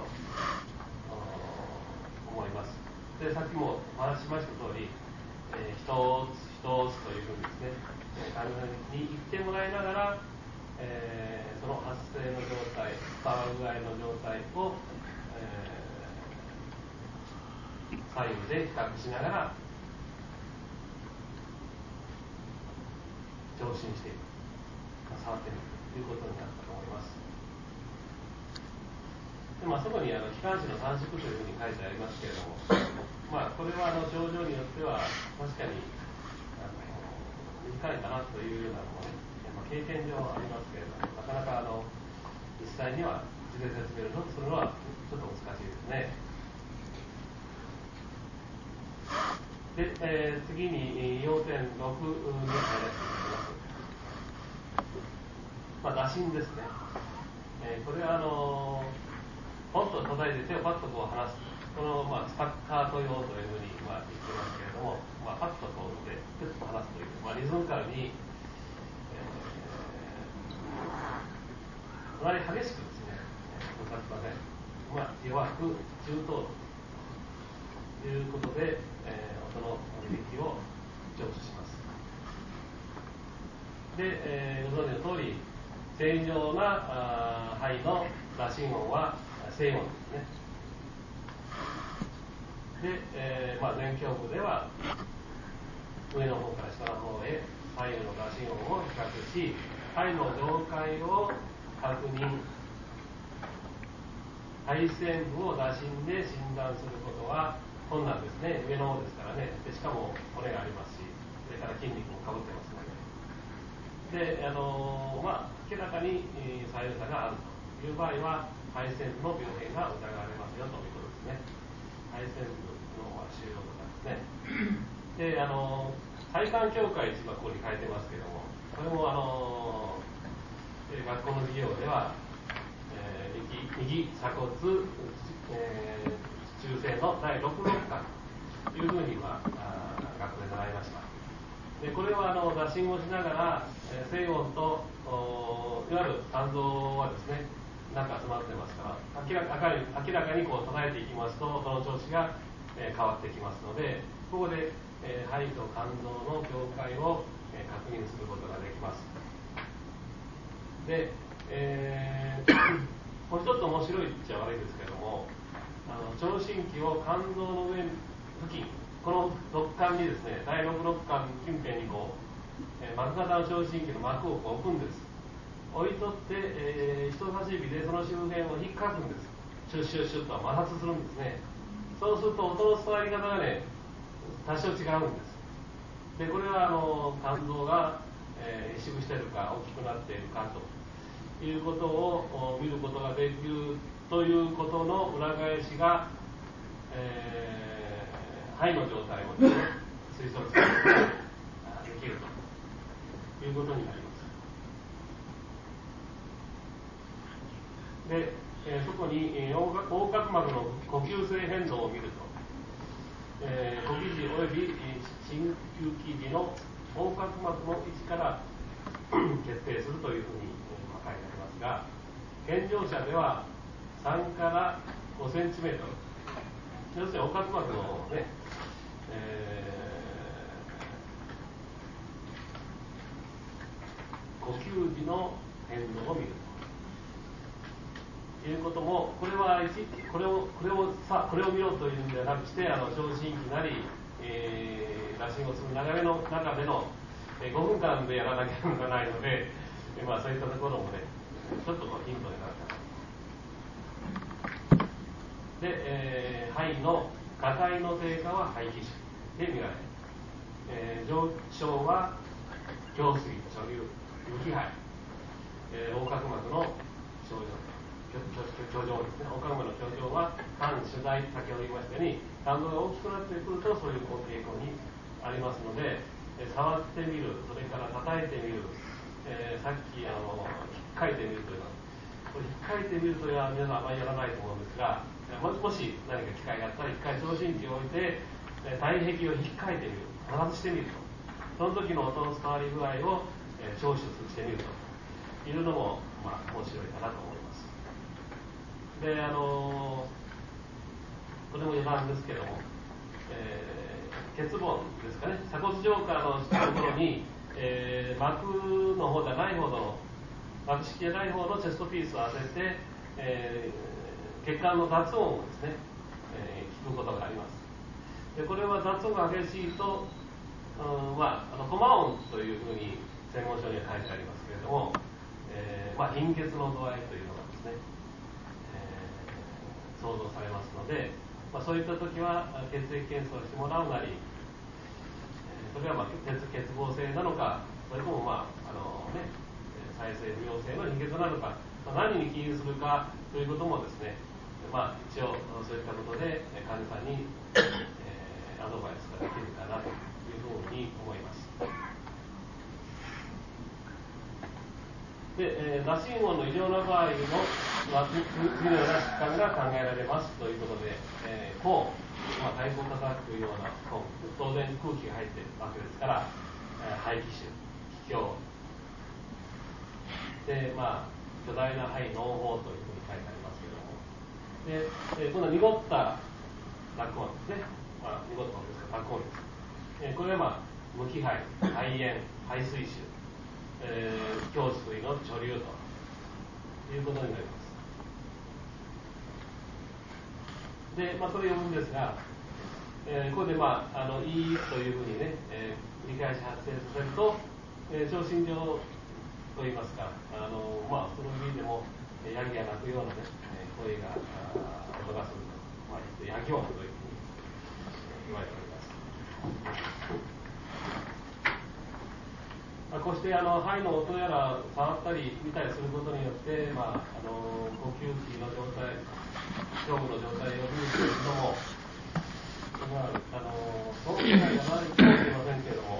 思います。で、さっきもお話ししました通り、一つ一つというふうにですね、患者に言ってもらいながら、その発生の状態、伝わる具合の状態を、左右で比較しながら聴診していく、触ってみるということになったと思います。でそこに気管支の短縮というふうに書いてありますけれども、これは症状によっては確かに短いかなというようなものね、経験上ありますけれども、なかなか実際には図で説明するのはちょっと難しいですね。で、次に要点6に入らせていただきます。打診ですね。これはポンと叩いて手をパッと離す、この、スタッカート用というふうに、言ってますけれども、パッと打ってピュッと離すという、リズミカルに、あまり激しくですね、叩きません。弱く中等ということで、音の履歴を聴取します。で、ご存知の通り、正常な肺の打診音は静音ですね。で、前胸部では上の方から下の方へ左右の打診音を比較し、肺の状態を確認、肺線部を打診で診断することは困難ですね。上の方ですからね。でしかも骨がありますし、それから筋肉もかぶってますので。で、明らかに左右差があるという場合は、肺線部の病変が疑われますよということですね。肺線部の腫瘍とかですね。で、体幹境界というのはここに書いてますけども、これも学校の授業では、右鎖骨、中性の第6肋間というふうに学校で習いました。でこれは打診をしながら、静音といわゆる肝臓はですね、なんか集まってますから、明らかにこう叩いていきますと、その調子が、変わってきますので、ここで、肺と肝臓の境界を、確認することができます。で、もう一つ面白いっちゃ悪いですけども、聴診器を肝臓の上付近、この肋間にですね、第6肋間近辺にこう、膜型の聴診器の膜をこう置くんです。置いとって、人差し指でその周辺を引っかくんです。シュッシュッシュッと摩擦するんですね。そうすると音の伝わり方がね、多少違うんです。でこれは肝臓が、萎縮しているか大きくなっているかということを見ることができるということの裏返しが、肺の状態を、ね、推測することができるということになります。で、そこに横隔膜の呼吸性変動を見ると、呼吸時および深呼吸時の横隔膜の位置から決定するというふうに書いてありますが、健常者では3から5センチメートル、 要するに横隔膜のね、呼吸時の変動を見るということも、これを見ろというんではなくして、聴診器なり、打診をする流れの中での5分間でやらなきゃならないので、そういったところもね、ちょっとヒントになるかな。で、肺の下体の低下は肺気腫で見られ、上昇は胸水、所流、無気肺、横隔膜の症状、挙状ですね。横隔膜の挙状は肝主材、先ほど言いましたように、肝臓が大きくなってくるとそういう傾向にありますので、触ってみる、それから叩いてみる、さっきひっかいてみるというのは、これひっかいてみるというのは皆さんあまりやらないと思うんですが、もし何か機会があったら一回聴診器を置いて体壁をひっかいてみる、外してみると、その時の音の伝わり具合を聴取してみるというのも、面白いかなと思います。で、これも余談ですけども、欠盆ですかね、鎖骨上下のところに、膜の方じゃない方の膜式じゃない方のチェストピースを当てて、血管の雑音をですね、聞くことがあります。でこれは雑音が激しいと、コマ音というふうに専門書には書いてありますけれども、貧血の度合いというのがですね、想像されますので、そういった時は血液検査をしてもらうなり、それは欠乏性なのか、それとも再生不良性の貧血なのか、何に起因するかということもですね、一応そういったことで患者さんに、アドバイスができるかなというふうに思います。で、打診音の異常な場合の次のような疾患が考えられますということで、こう、太鼓を叩くような当然空気が入っているわけですから、肺気腫、気胸で、巨大な肺脳胞というふうに書いてありますけども、で、この濁った濁音ですね、濁った音ですが濁音です。これは無気肺、肺炎、肺水腫、胸水の貯留ということになります。で、これ読むんですが、これでいいというふうにね、繰り返し発生させると、聴診上といいますか、その意味でもヤギが鳴くようなね、声が音がすると、ヤギ音というふうに言われております。こうして肺の音やら触ったり見たりすることによって、呼吸器の状態、胸部の状態を見るというのも、そういうのがないかもしれませんけれども、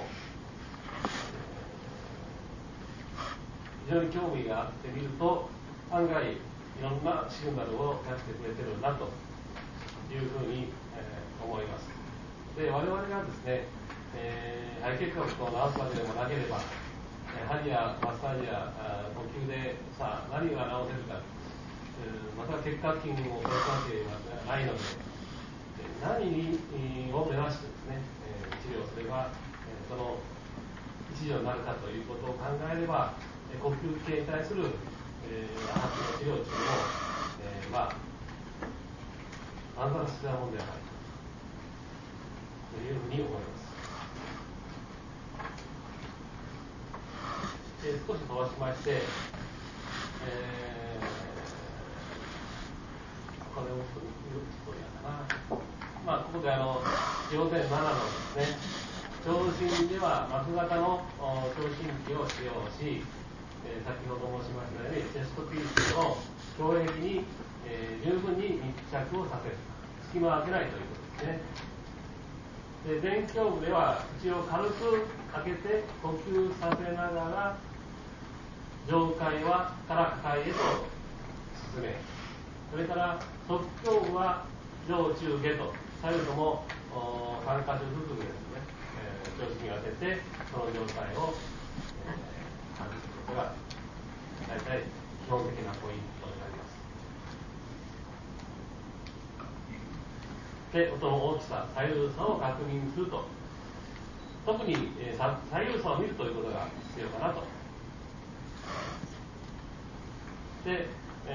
非常に興味があってみると、案外いろんなシグナルを出してくれてるなというふうに、思います。で、我々がですね、肺結核を治すわけでもなければ、針やマッサージや呼吸で何が治せるか、また結核菌を殺すわけではないので、何を目指してですね、治療すれば、その一助になるかということを考えれば、呼吸器系に対する、発の治療というのを、安全な必要なものではないかというふうに思います。少し飛ばしまして、これをちょっとやかな。ここで要点7のですね、聴診では膜型の聴診器を使用し、先ほど申しましたようにチェストピースを胸壁に、十分に密着をさせる、隙間を空けないということですね。で、勉強部では口を軽く開けて呼吸させながら上階から下階へと進め、それから側胸部は上中下と左右とも3カ所ずつですね、聴診器を当ててその状態を、感じることが大体基本的なポイントになります。 して音の大きさ、左右差を確認すると。特に、左右差を見るということが必要かなと。で、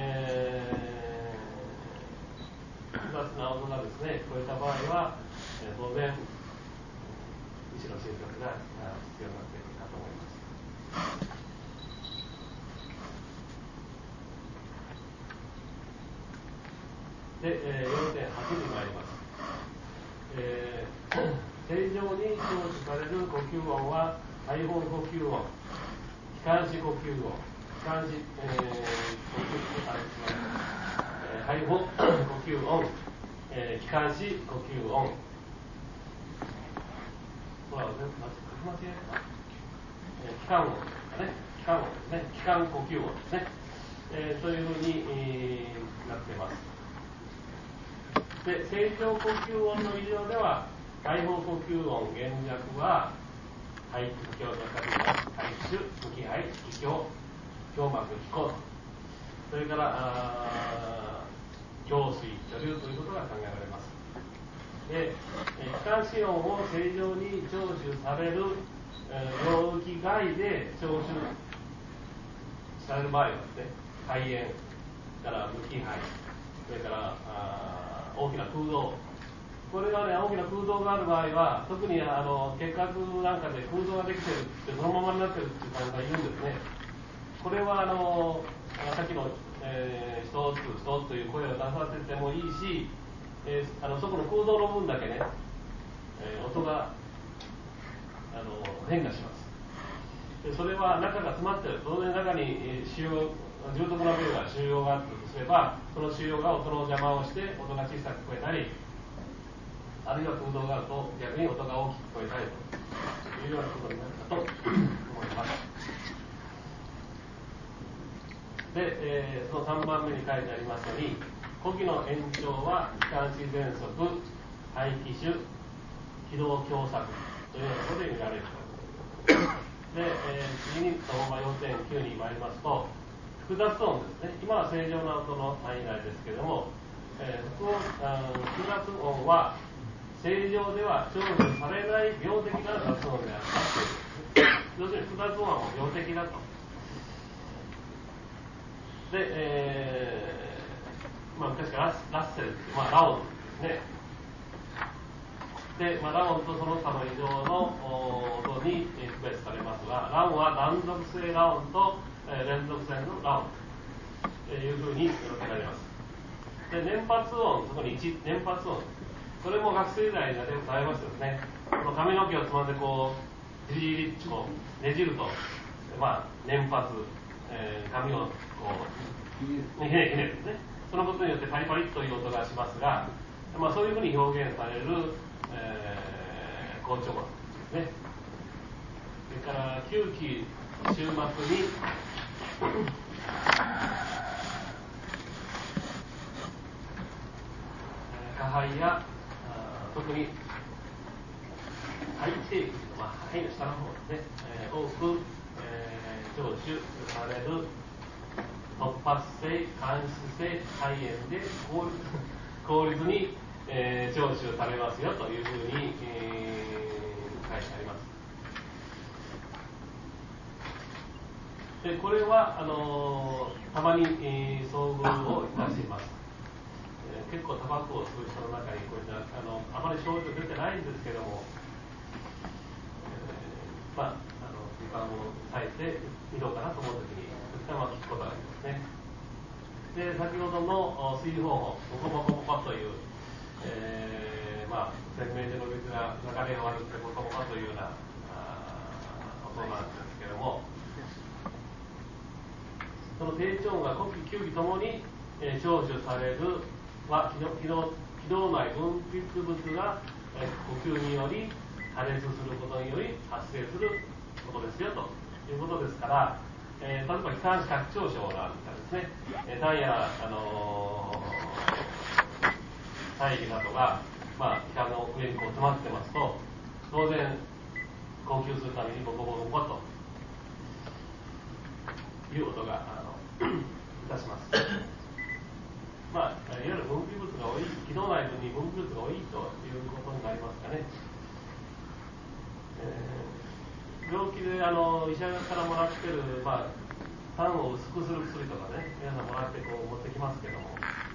複雑な音がですね、聞こえた場合は、当然、医師の診察が必要になってくるかと思います。で、4.8 に参ります。正常に聴取される呼吸音は肺本呼吸音、気管支呼吸音、気管支、肺本呼吸音、気管支呼吸音、気管音ですね、気管音ですね、気管呼吸音ですね、というふうに、なっています。で、正常呼吸音の異常では、肺本呼吸音減弱は、肺気胸とか肺主、無気肺、気胸、胸膜、気孔、それから胸水、貯留ということが考えられます。で、気管支音を正常に聴取される領域外で聴取される場合はですね、肺炎から無気肺、それから大きな空洞、これがね、大きな空洞がある場合は、特に結核なんかで空洞ができてるって、そのままになってるっていう方がいるんですね。これはさっきの、一つという声を出させてもいいし、そこの空洞の分だけね、音が変化します。でそれは中が詰まってる、当然中に腫瘍、重篤な部位が腫瘍があったとすれば、その腫瘍が音の邪魔をして音が小さく聞こえたり、あるいは空洞があると逆に音が大きく聞こえたりというようなことになるかと思います。で、その3番目に書いてありますように、呼気の延長は気管支喘息、肺気腫、気道狭窄というようなことで見られると。で、次にそのまま 4.9 に参りますと、複雑音ですね。今は正常な音の範囲内ですけれども、複雑音は正常では聴取されない病的な雑音であったという。要するに複雑音は病的だと。で、昔からラッセルっていう、ラオンですね。で、ラオンとその他の異常の音に区別されますが、ラオンは断続性ラオンと、連続性のラオンというふうに分けられます。で、連発音、そこに1、連発音。これも学生時代によく使いますよね。この髪の毛をつまんでこう、じりじりっとねじると、連発、髪をこう、ひねるですね。そのことによってパリパリという音がしますが、そういうふうに表現される、校長音ですね。それから9期終末に下肺や特に肺底部、肺の下の方ですね、多く、聴取される突発性、間質性肺炎で効率に、聴取されますよというふうに、書いてあります。でこれはたまに、遭遇をいたします。結構タバコを吸う人の中にこういったあまり症状出てないんですけども、時間を割いてみようかなと思うときに時間は聞くことがありますね。で先ほどの水方法、ボコボコボコという、鮮明での水が流れ終わるってボコボコというような音なんですけども、その低調音が呼気、吸気ともに、聴取されるは気道内分泌物が、呼吸により破裂することにより発生することですよということですから、例えば気管支拡張症なんかですね、痰や体液などが、気管の上にこう詰まってますと、当然呼吸するためにボコボコボコという音がいたします。いわゆる分泌物が多い、気道内に分泌物が多いということになりますかね。病気で医者からもらってる、痰を薄くする薬とかね、皆さんもらって持ってきますけども、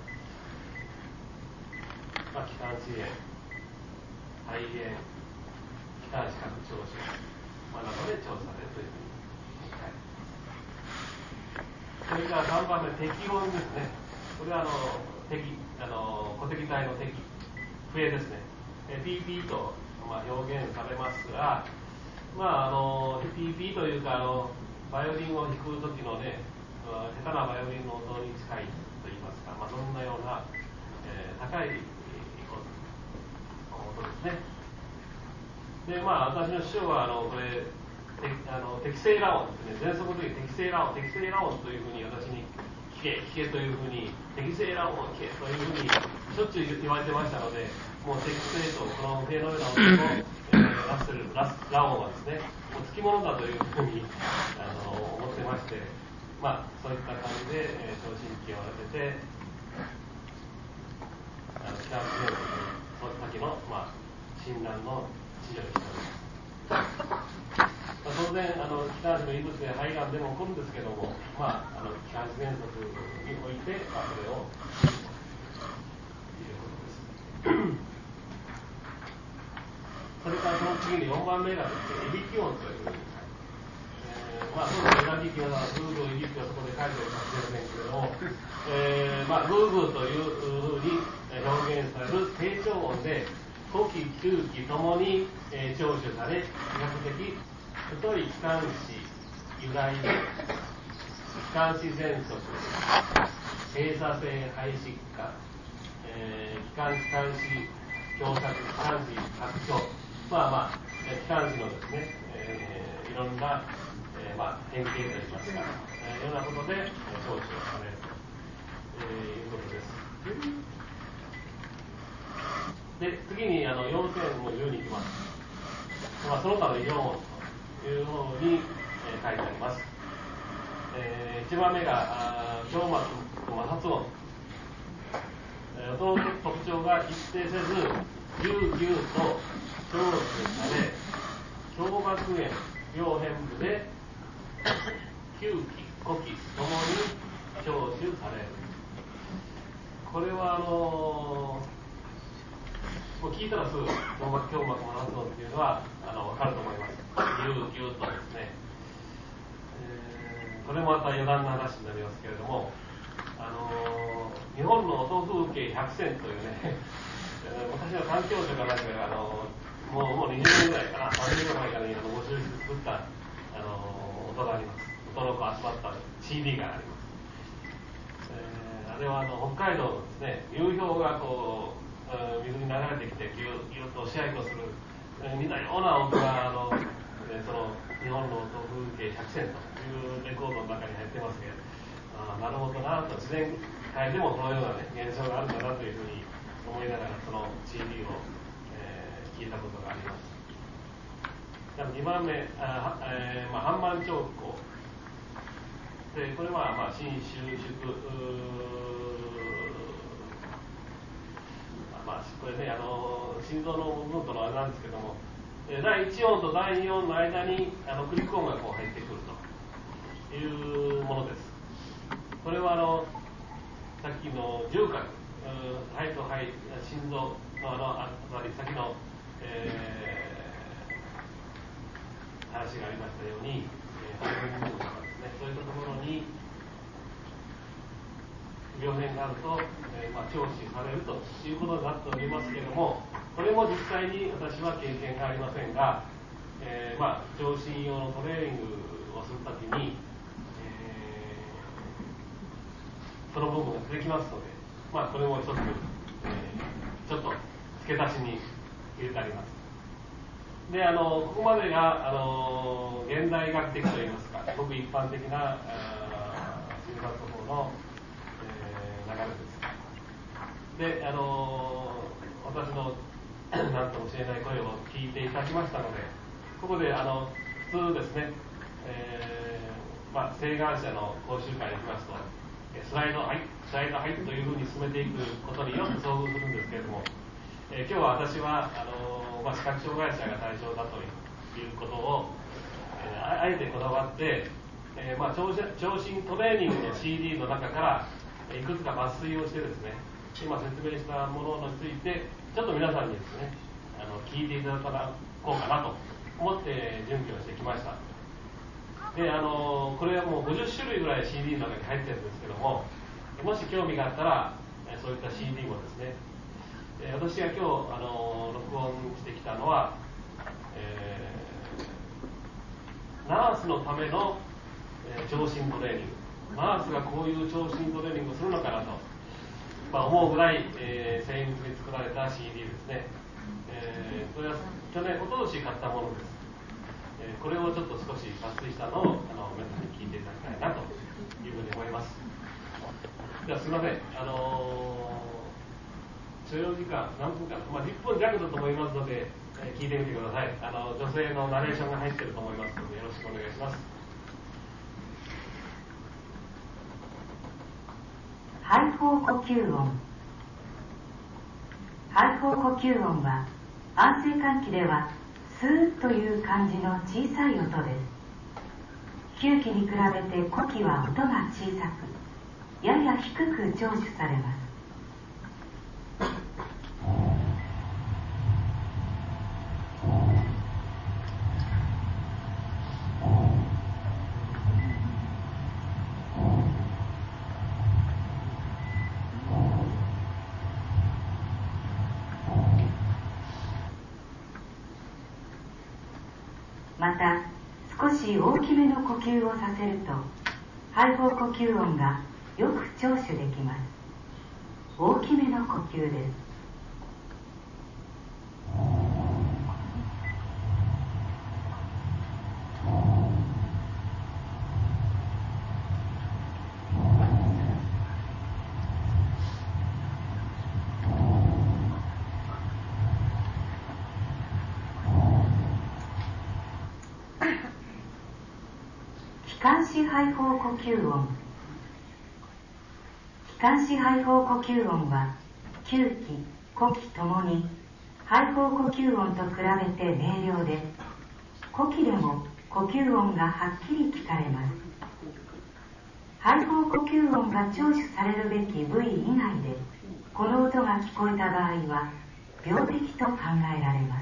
気管支炎、肺炎、気管支拡張症、などで調査されるというふうに書いてあります。それから3番目、適温ですね。これは固定体の適、笛ですね。PP と表現されますが、PP というかバイオリンを弾く時のね、下手なバイオリンの音に近いといいますか、そんなような、高い音ですね。で、私の師匠はこれ適正ラ音ですね。喘息の時に適正ラ音というふうに私に聞けというふうに、適正ラ音を聞けというふうにしょっちゅう言われてましたので、もう適正とこの笛のような音を出しているラ音はですね、もうつきものだというふうに思ってまして、そういった感じで聴診器を当てて、気管支炎その先の診断の治療にしております。当然気管支の異物や肺がんでも起こるんですけども、気管支喘息において、それをということです。それからその次に4番目がですね、いびき音というふうに、そうですね、いびきはグーグーいびきはそこで書いておりませんけれども、グーグーというふうに表現される低調音で、呼気、吸気ともに聴取され、比較的太い気管支由来で、気管支喘息、閉鎖性肺疾患、気管支狭窄、気管支拡張、気管支のですね、いろんな、変形といいますか、ようなことで聴取をされるということです。で、次に要点を言うに行きます。その他の医療音という方に、書いてあります。1番目が胸膜摩擦音。音の特徴が一定せず、ぎゅうぎゅうと聴取され、胸膜炎、病変部で吸気、呼気ともに聴取される。これはもう聞いたらすぐ胸膜摩擦音っていうのは分かると思います。ぎゅうぎゅうとですね、これもまた余談な話になりますけれども、日本の音風景100選というね、昔の環境省かなんかがもう20年ぐらいかな、30年前から募集して作った音があります。音の集まった CD があります。あれは北海道のですね、流氷が水に流れてきてぎゅっと押し合いとする似たような音がその日本の音風景100選というレコードの中に入ってますけど、なるほどなと、自然界でもこのような、現象があるんだなというふうに思いながらその CD を、聞いたことがあります。2番目、ハンマン兆候で、これは心収縮、これね、心臓の部分とのあれなんですけども、第1音と第2音の間にクリック音が入ってくるというものです。これはさっきの重核、肺と肺、心臓のあたり先の、話がありましたように、肺の部分とかですね、そういったところに病変があると、聴取されるということになっておりますけれども、これも実際に私は経験がありませんが、聴診用のトレーニングをするときに、その部分が出てきますので、これも一つ、ちょっと付け足しに入れてあります。で、ここまでが現代学的といいますか、ごく一般的な心臓法の流れです。で、私の何ともしれない声を聞いていただきましたので、ここで普通ですね、請願者の講習会に行きますと、 スライドはいというふうに進めていくことによって遭遇するんですけれども、今日は私は視覚障害者が対象だということを、あえてこだわって、聴診トレーニングの CD の中からいくつか抜粋をしてですね、今説明したものについてちょっと皆さんにですね聞いていただこうかなと思って準備をしてきました。でこれはもう50種類ぐらい CD の中に入ってるんですけども、もし興味があったらそういった CD もですね、私が今日録音してきたのは、ナースのための聴診トレーニング、ナースがこういう聴診トレーニングをするのかなと、思うぐらい、精密に作られた CD ですね。これは一昨年買ったものです。これをちょっと少し抜粋したのを皆さんに聞いていただきたいなというふうに思います。ではすみません、所要時間何分か、10分弱だと思いますので、聞いてみてください。女性のナレーションが入っていると思いますのでよろしくお願いします。 肺胞呼吸音。肺胞呼吸音は安静換気ではスーッという感じの小さい音です。吸気に比べて呼気は音が小さく、やや低く聴取されます。また少し大きめの呼吸をさせると肺胞呼吸音がよく聴取できます。大きめの呼吸です。気管支肺胞呼吸音。気管支肺胞呼吸音は吸気・呼気ともに肺胞呼吸音と比べて明瞭で、呼気でも呼吸音がはっきり聞かれます。肺胞呼吸音が聴取されるべき部位以外でこの音が聞こえた場合は病的と考えられます。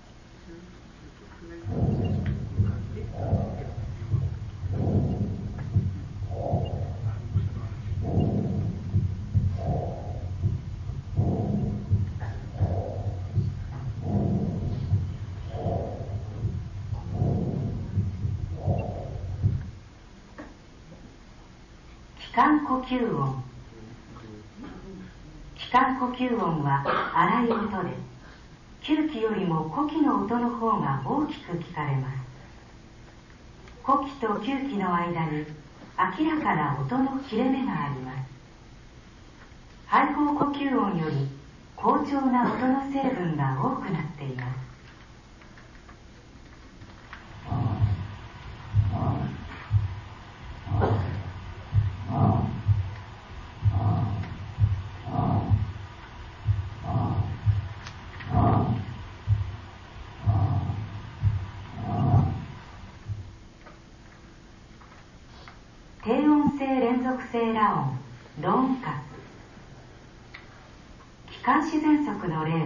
気管呼吸音。気管呼吸音は荒い音で、吸気よりも呼気の音の方が大きく聞かれます。呼気と吸気の間に明らかな音の切れ目があります。肺胞呼吸音より好調な音の成分が多くなっています。低音性連続性ラ音、ローンカス。気管支喘息の例です。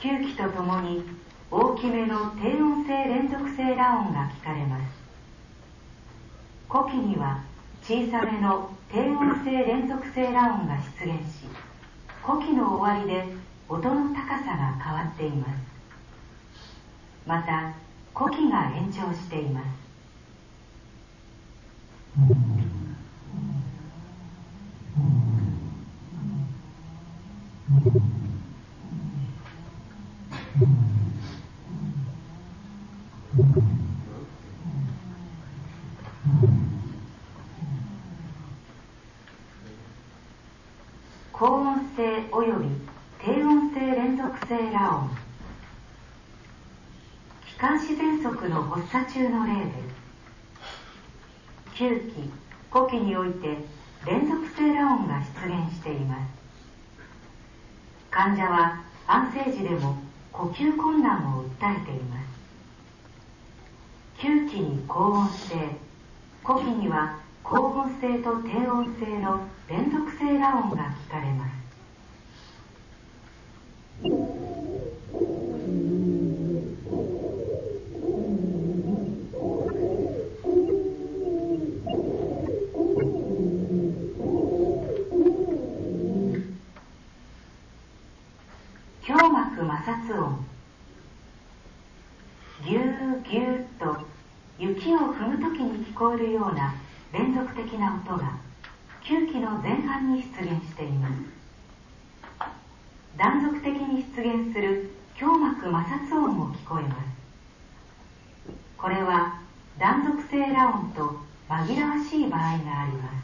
吸気とともに大きめの低音性連続性ラ音が聞かれます。呼気には小さめの低音性連続性ラ音が出現し、呼気の終わりで音の高さが変わっています。また呼気が延長しています。高音性及び低音性連続性ラ音。気管支喘息の発作中の例です。吸気、 呼気において連続性ラ音が出現しています。患者は安静時でも呼吸困難を訴えています。吸気に高音性、呼気には高音性と低音性の連続性ラ音が聞かれます。胸膜摩擦音。ぎゅーぎゅーっと雪を踏むときに聞こえるような連続的な音が吸気の前半に出現しています。断続的に出現する胸膜摩擦音も聞こえます。これは断続性ラ音と紛らわしい場合があります。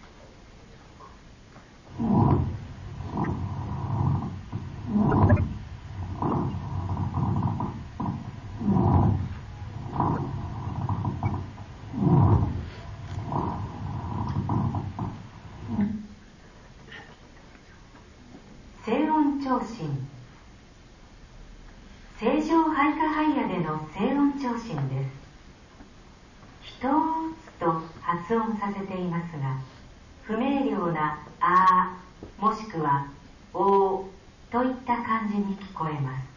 静音聴診。正常肺下肺野での静音聴診です。一つと発音させていますが、不明瞭なあーもしくはおーといった感じに聞こえます。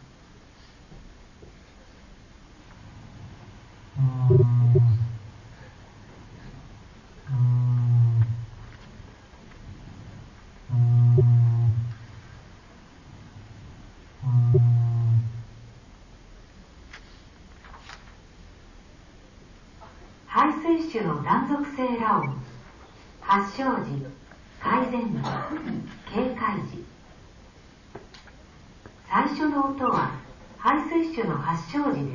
肺水腫の断続性ラ音。発症時、改善時、警戒時。最初の音は肺水腫の発症時です。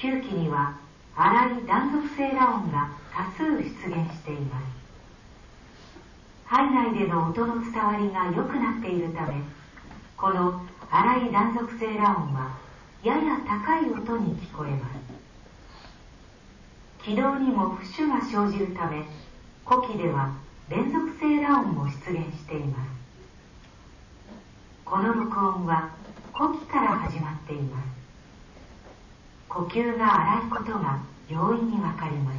吸気には荒い断続性ラ音が多数出現しています。肺内での音の伝わりが良くなっているため、この荒い断続性ラ音はやや高い音に聞こえます。気道にも浮腫が生じるため、呼気では連続性ラ音も出現しています。この録音は呼気から始まっています。呼吸が荒いことが容易にわかります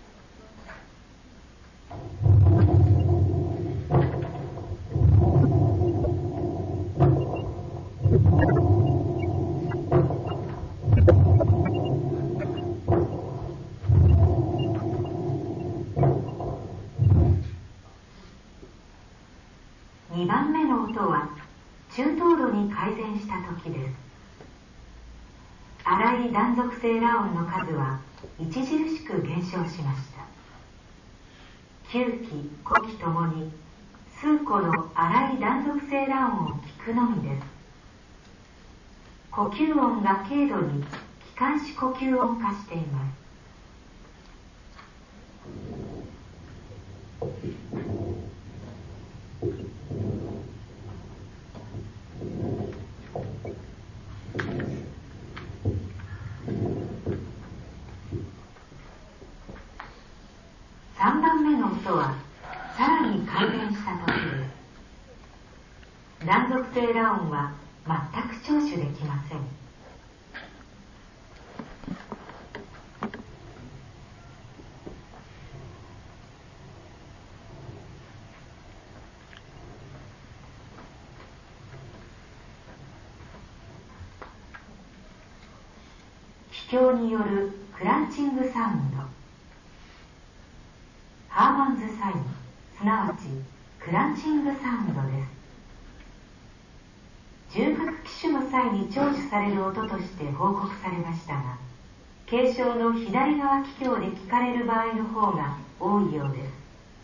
。2番目の音は中等度に改善した時です。荒い断続性ラ音の数は著しく減少しました。吸気、呼気ともに数個の荒い断続性ラ音を聞くのみです。呼吸音が軽度に気管支呼吸音化しています。3番目の音はさらに改善した時です。断続性ラ音は全く聴取できません。気胸によるクランチングサウンド。ハーマンズサイン、すなわちクランチングサウンドです。重核気種の際に聴取される音として報告されましたが、軽症の左側気胸で聞かれる場合の方が多いようです。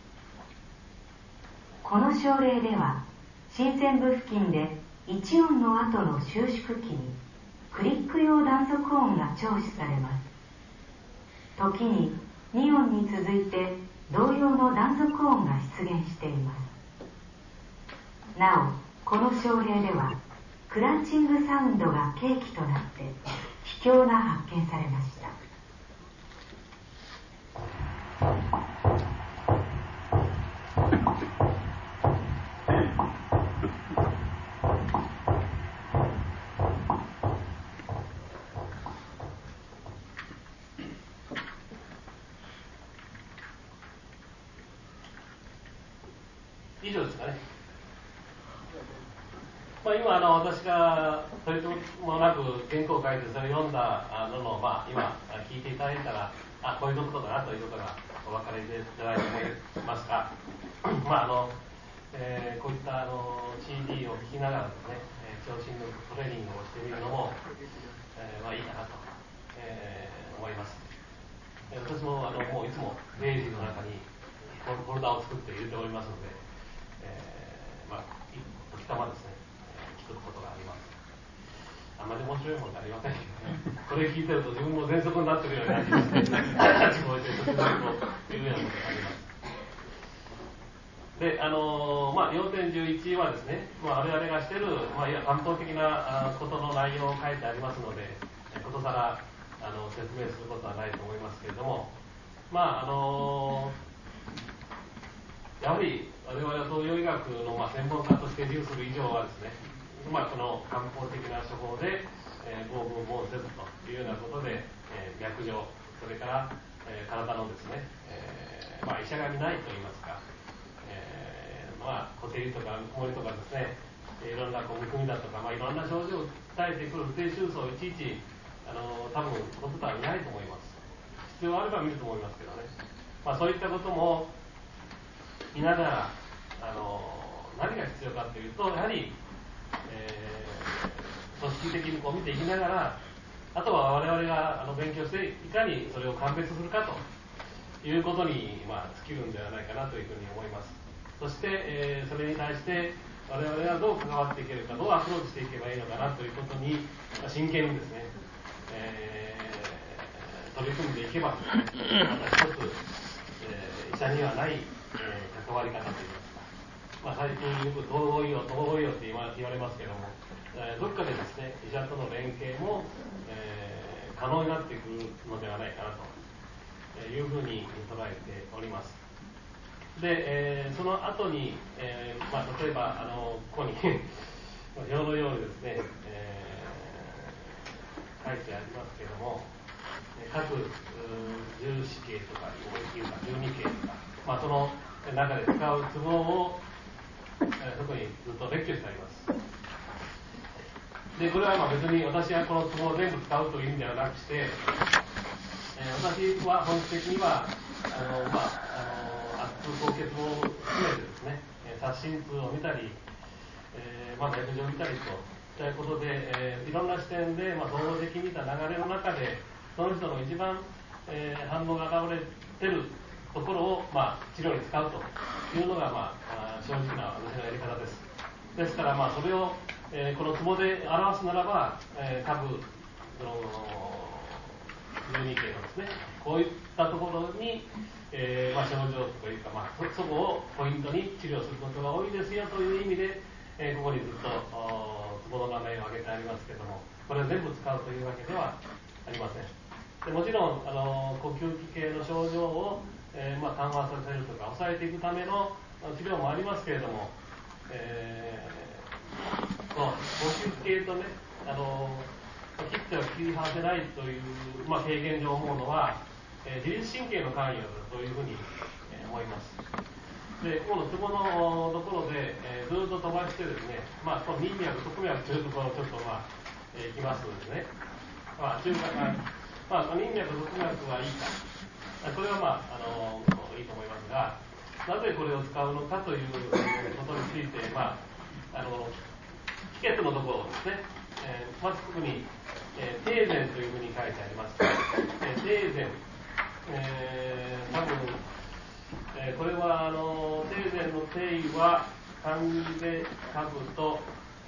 この症例では、心線部付近で1音の後の収縮期にクリック用断続音が聴取されます。時に2音に続いて同様の断続音が出現しています。なお、この症例ではクランチングサウンドが契機となって気胸が発見されました。 ですかね。今私がそれともなく原稿を書いてそれを読んだのを、今聞いていただいたらこういうことだなということがお分かりいただいて思いますがこういった CD を聴きながらですね聴診のトレーニングをしてみるのも、いいかなと、思います。私ももういつもレイジの中にフォルダを作って入れておりますので、時たまですね聞くことがあります。あまり面白いものがありませんけどね、これ聞いてると自分も喘息になってるような感じですね。聞こえて時々というようなことがあります。で、4.11 はですね、我々がしている、漢方的なことの内容を書いてありますので、ことさら説明することはないと思いますけれども、やはり我々は東洋医学の専門家として自負する以上はですね、この漢方的な処方で合分もせずというようなことで、脈上、それから、体のですね、医者が見ないといいますか、固定とか曇りとかですね、いろんなむくみだとか、いろんな症状を伝えてくる不定収束をいちいち多分ドクターは見ないと思います。必要あれば見ると思いますけどね、そういったことも見ながら何が必要かというと、やはり、組織的に見ていきながら、あとは我々が勉強していかにそれを鑑別するかということに尽きるんではないかなというふうに思います。そして、それに対して我々がどう関わっていけるか、どうアプローチしていけばいいのかなということに真剣にですね、取り組んでいけばですね、また一つ、医者にはない、関わり方といいますか、最近よく統合医療って言われますけども、どっかでですね医者との連携も、可能になってくるのではないかなというふうに捉えております。で、その後に、例えばここに表のようにですね、書いてありますけども、各十四形とか12形とか、その中で使うツボを、そこにずっと列挙してあります。で、これは別に私はこのツボを全部使うという意味ではなくして、私は本質的には圧痛高血を含めてですね、殺心痛を見たり、脈上を見たりということで、いろんな視点で、総合的に見た流れの中でその人の一番、反応が現れているところを、治療に使うというのが、正直な私のやり方です。ですから、それを、このツボで表すならば、各12形のですね、こういったところに、症状というか、そこをポイントに治療することが多いですよという意味で、ここにずっとツボの名前を挙げてありますけれども、これを全部使うというわけではありません。でもちろん呼吸器系の症状を、緩和させるとか抑えていくための治療もありますけれども、この呼吸器系とね、切っては切り離せないという、経験上思うのは、自律神経の関与だというふうに、思います。で、このツボのところで、ずっと飛ばしてですね、この任脈、側脈というところをちょっといきますとですね、中間、任脈、側脈はいいか、これはいいと思いますが、なぜこれを使うのかということについて、気血のところをですね、まず特に、定禅というふうに書いてあります。定禅、多分、これは定禅の定義は漢字で書くと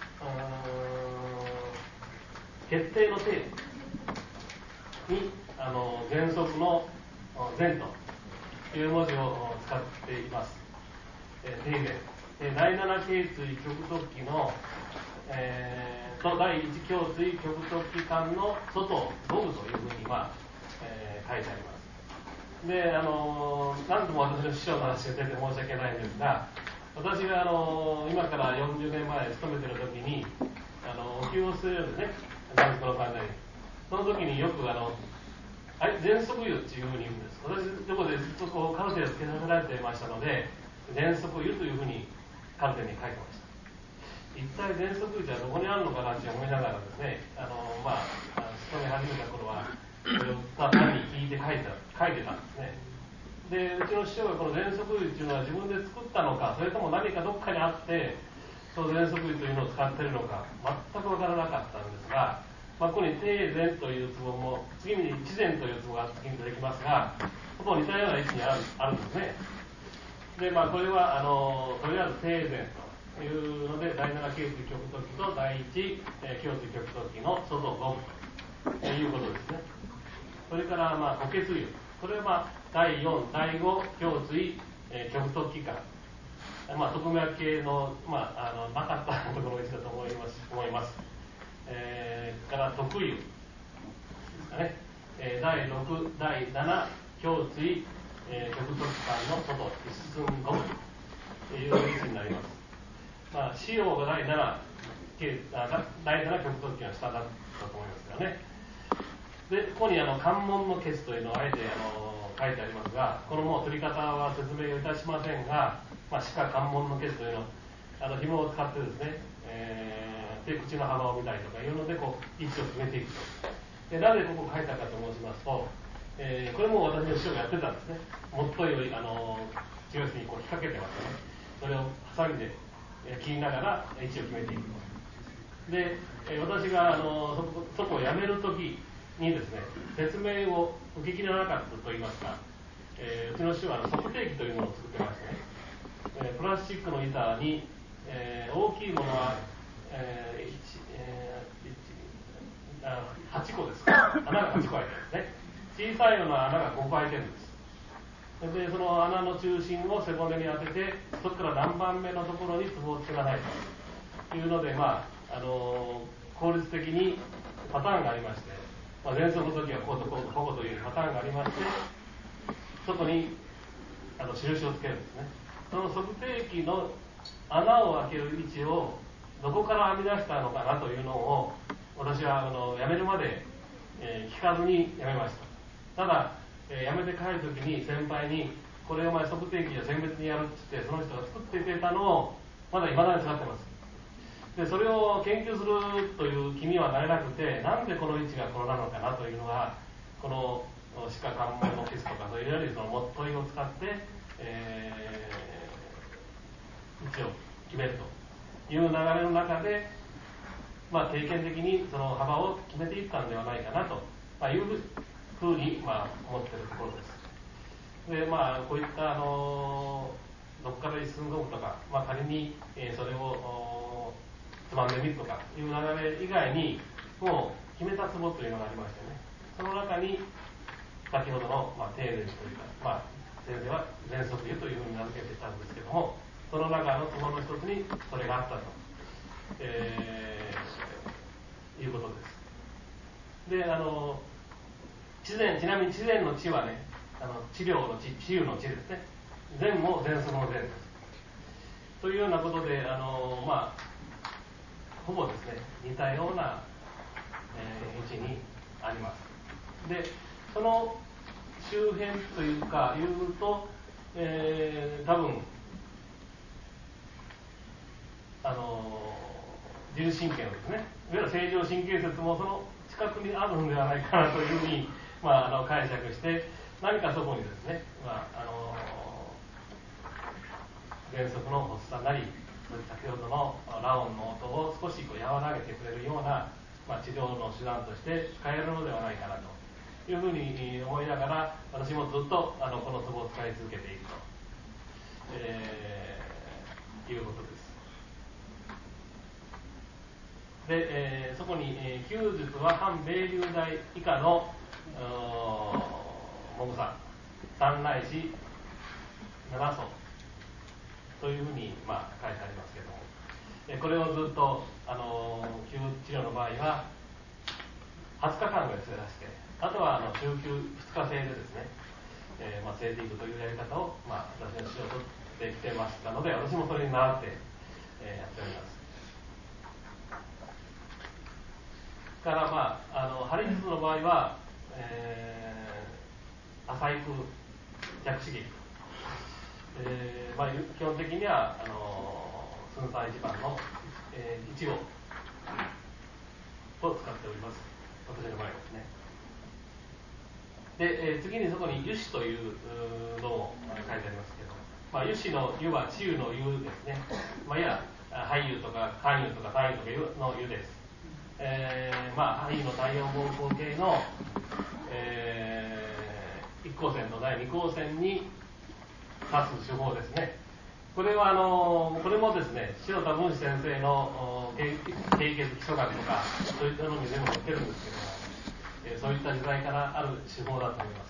決定の定に原則の禅という文字を使っています。定禅、第七頸椎極突起のと第一胸椎極突起間の外をドブというふうに、書いてあります。で、何度も私の師匠の話が出て申し訳ないんですが、私が今から40年前勤めている時にお灸をするんですね、喘息の患者に。その時によく喘息湯っていうふうに言うんです。私のところでずっとカルテをつけさせられていましたので、喘息湯というふうに、 カルテに書いてました。一体喘息打ちはどこにあるのかなって思いながらですね、勤め始めた頃はそれを単に聞いて書いてたんですね。でうちの師匠がこの喘息打ちというのは自分で作ったのか、それとも何かどっかにあってその喘息打ちというのを使っているのか全く分からなかったんですが、ここに定禅というツボも次に知禅というツボが次に出てきますが、ほぼ似たような位置にあるんですね。でこれはとりあえず定禅というので第7頸椎極突起と第1胸椎極突起の外ゴムということですね。それから補欠油、これは第4、第5胸椎極突起から特脈系の、なかったところが一だと思います。から特油ですかね、第6、第7胸椎極突起管の外一寸ゴムという位置になります。使用が第7極突起の下だったと思いますよね。でここに関門のケツというのをあえて書いてありますが、このもう取り方は説明をいたしませんが、歯科関門のケツというのを紐を使ってですね、で口の幅を見たりとかいうので位置を決めていくと。でなぜここ書いたかと申しますと、これも私の師匠がやってたんですね。もっとよい治療室に引っ掛けてましたね。それをハサミで切りながら位置を決めていくと。で私がそこをやめるときにですね、説明を受けきれなかったといいますか、うちの師匠は測定器というものを作ってましてね、プラスチックの板に、大きいものは、8個ですか、穴が8個開いてるんですね。小さいような穴が5個開いてるんです。でその穴の中心を背骨に当てて、そこから何番目のところにツボをつけなさいというので、効率的にパターンがありまして、喘息の時はこうとこうとここというパターンがありまして、そこに印をつけるんですね。その測定器の穴を開ける位置をどこから編み出したのかなというのを私は辞めるまで、聞かずに辞めました。ただ、辞めて帰る時に先輩にこれお前測定器じゃ選別にやるって言って、その人が作ってくれたのをまだ未だに使ってます。でそれを研究するという気にはなれなくて、なんでこの位置がこれなのかなというのは、この歯科関門のケツとかそういうよりそのもっといを使って、位置を決めるという流れの中で、定見的にその幅を決めていったんではないかなというふうに思っているところです。でこういったどこから一寸ゴムとか、仮に、それをつまんでみるとかいう流れ以外にもう決めたツボというのがありましてね、その中に先ほどの定禅というか、先生は喘息油というふうに名付けていたんですけども、その中のツボの一つにそれがあったと、いうことです。でちなみに知禅の知はね、治療の知、治癒の知ですね。禅も喘息の禅です。というようなことでほぼですね似たような、位置にあります。でその周辺というかいうと、多分自律神経のですね、いわゆる正常神経節もその近くにあるのではないかなというふうに、解釈して、何かそこにですね、喘息の発作なり、先ほどのラオンの音を少し和らげてくれるような、治療の手段として使えるのではないかなというふうに思いながら、私もずっとこのツボを使い続けていると、いうことです。でそこに、弓術は半米流大以下の重さ3ないし7層というふうに、書いてありますけども、これをずっと弓治療の場合は20日間ぐらい連れ出して、あとは週休2日制でですね、連れていくというやり方を、私の指導を取ってきてましたので、私もそれに習って、やっております。からハリ術の場合は、浅い空着刺激、基本的には寸3一番の、1号と使っております。私の場合ですね。で、次にそこに油脂というのを書いてありますけど、油脂の油は治癒の油ですね。いや俳優とか肝油とか胆油とかの油です。肺の太陽膀胱系の、1光線と第2光線に指す手法ですね。これはこれもですね、塩田文士先生の経血基礎学とかそういったのに全部載ってるんですけども、そういった時代からある手法だと思います。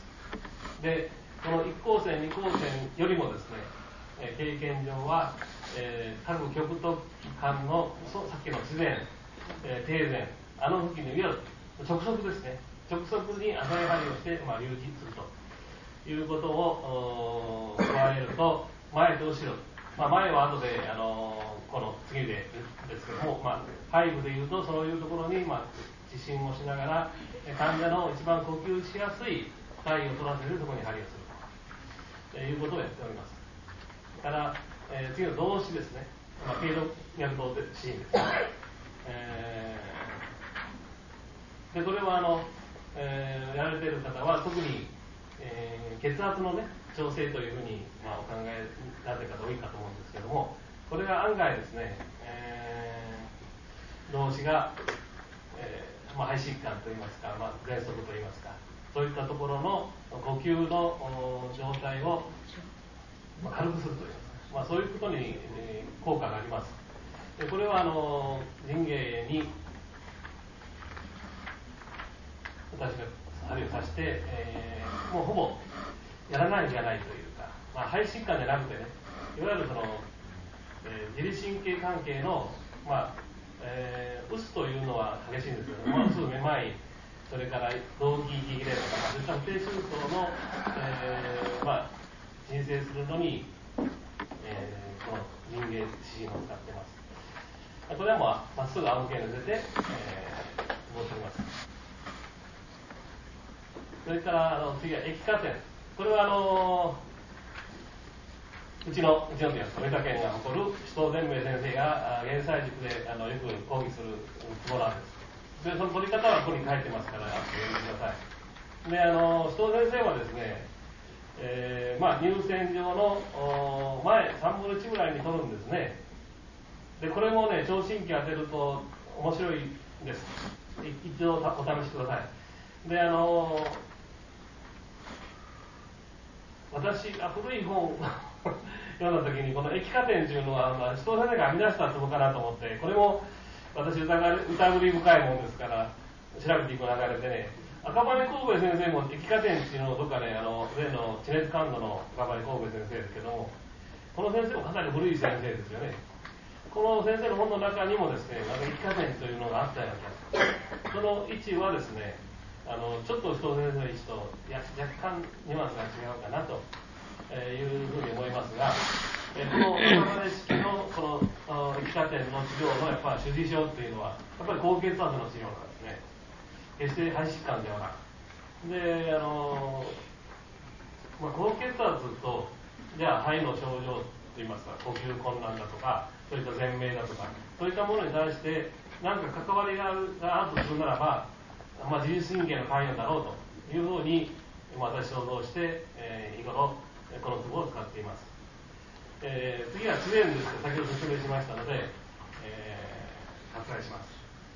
で、この1光線2光線よりもですね、経験上は、各極と間のさっきの自然、低前、付近のいわゆる直側ですね、直側に浅い針をして、流実するということを加えると、前と後ろ、前は後でこの次ですけども、背部でいうとそういうところに自信をしながら患者の一番呼吸しやすい体位を取らせるところに針をするということをやっております。から、次の動詞ですね、経絡脈動シーンですね。でこれはやられている方は特に、血圧のね調整というふうに、お考えになっている方多いかと思うんですけども、これが案外ですね、動詞が、肺疾患といいますか、喘息といいますか、そういったところの呼吸の状態を、軽くするといいますか、そういうことに、効果があります。でこれは人芸に私が針を刺して、もうほぼやらないんじゃないというか、肺疾患じゃなくてね、いわゆるその、自律神経関係の、うつというのは激しいんですけども、すぐめまい、それから動悸息切れとか、そういった不定収縮の、鎮静するのに、この人芸指針を使っています。これはまっすぐ仰向けに乗せて、申し上げます。それから次は液化点。これはうちのというか上田県が誇る首藤伝明先生が原祭塾でよく講義するツボなんです。でその取り方はここに書いてますから読んでください。で首藤先生はですね、入線上の前3分の1ぐらいに取るんですね。でこれもね聴診器当てると面白いです。一度お試しください。で私が古い本を読んだ時にこの液化点というのは首藤先生が編み出したツボかなと思って、これも私疑り深いもんですから調べていく流れでね、赤羽神戸先生も液化点っていうのをどっかね例の地熱感度の赤羽神戸先生ですけども、この先生もかなり古い先生ですよね。この先生の本の中にもですね、液化点というのがあったような気がする。その位置はですね、ちょっと首藤先生の位置と若干ニュアンスが違うかなというふうに思いますが、この赤羽式のこの液化点の治療のやっぱり主治症というのはやっぱり高血圧の治療なんですね。決して肺疾患ではなくで高血圧とじゃあ肺の症状といいますか、呼吸困難だとかそういった全鳴だとかそういったものに対して何か関わりがあるとするならば、自律神経の関与だろうというふうに私想像して、日頃このツボを使っています。次は知念ですと先ほど説明しましたので、割愛します。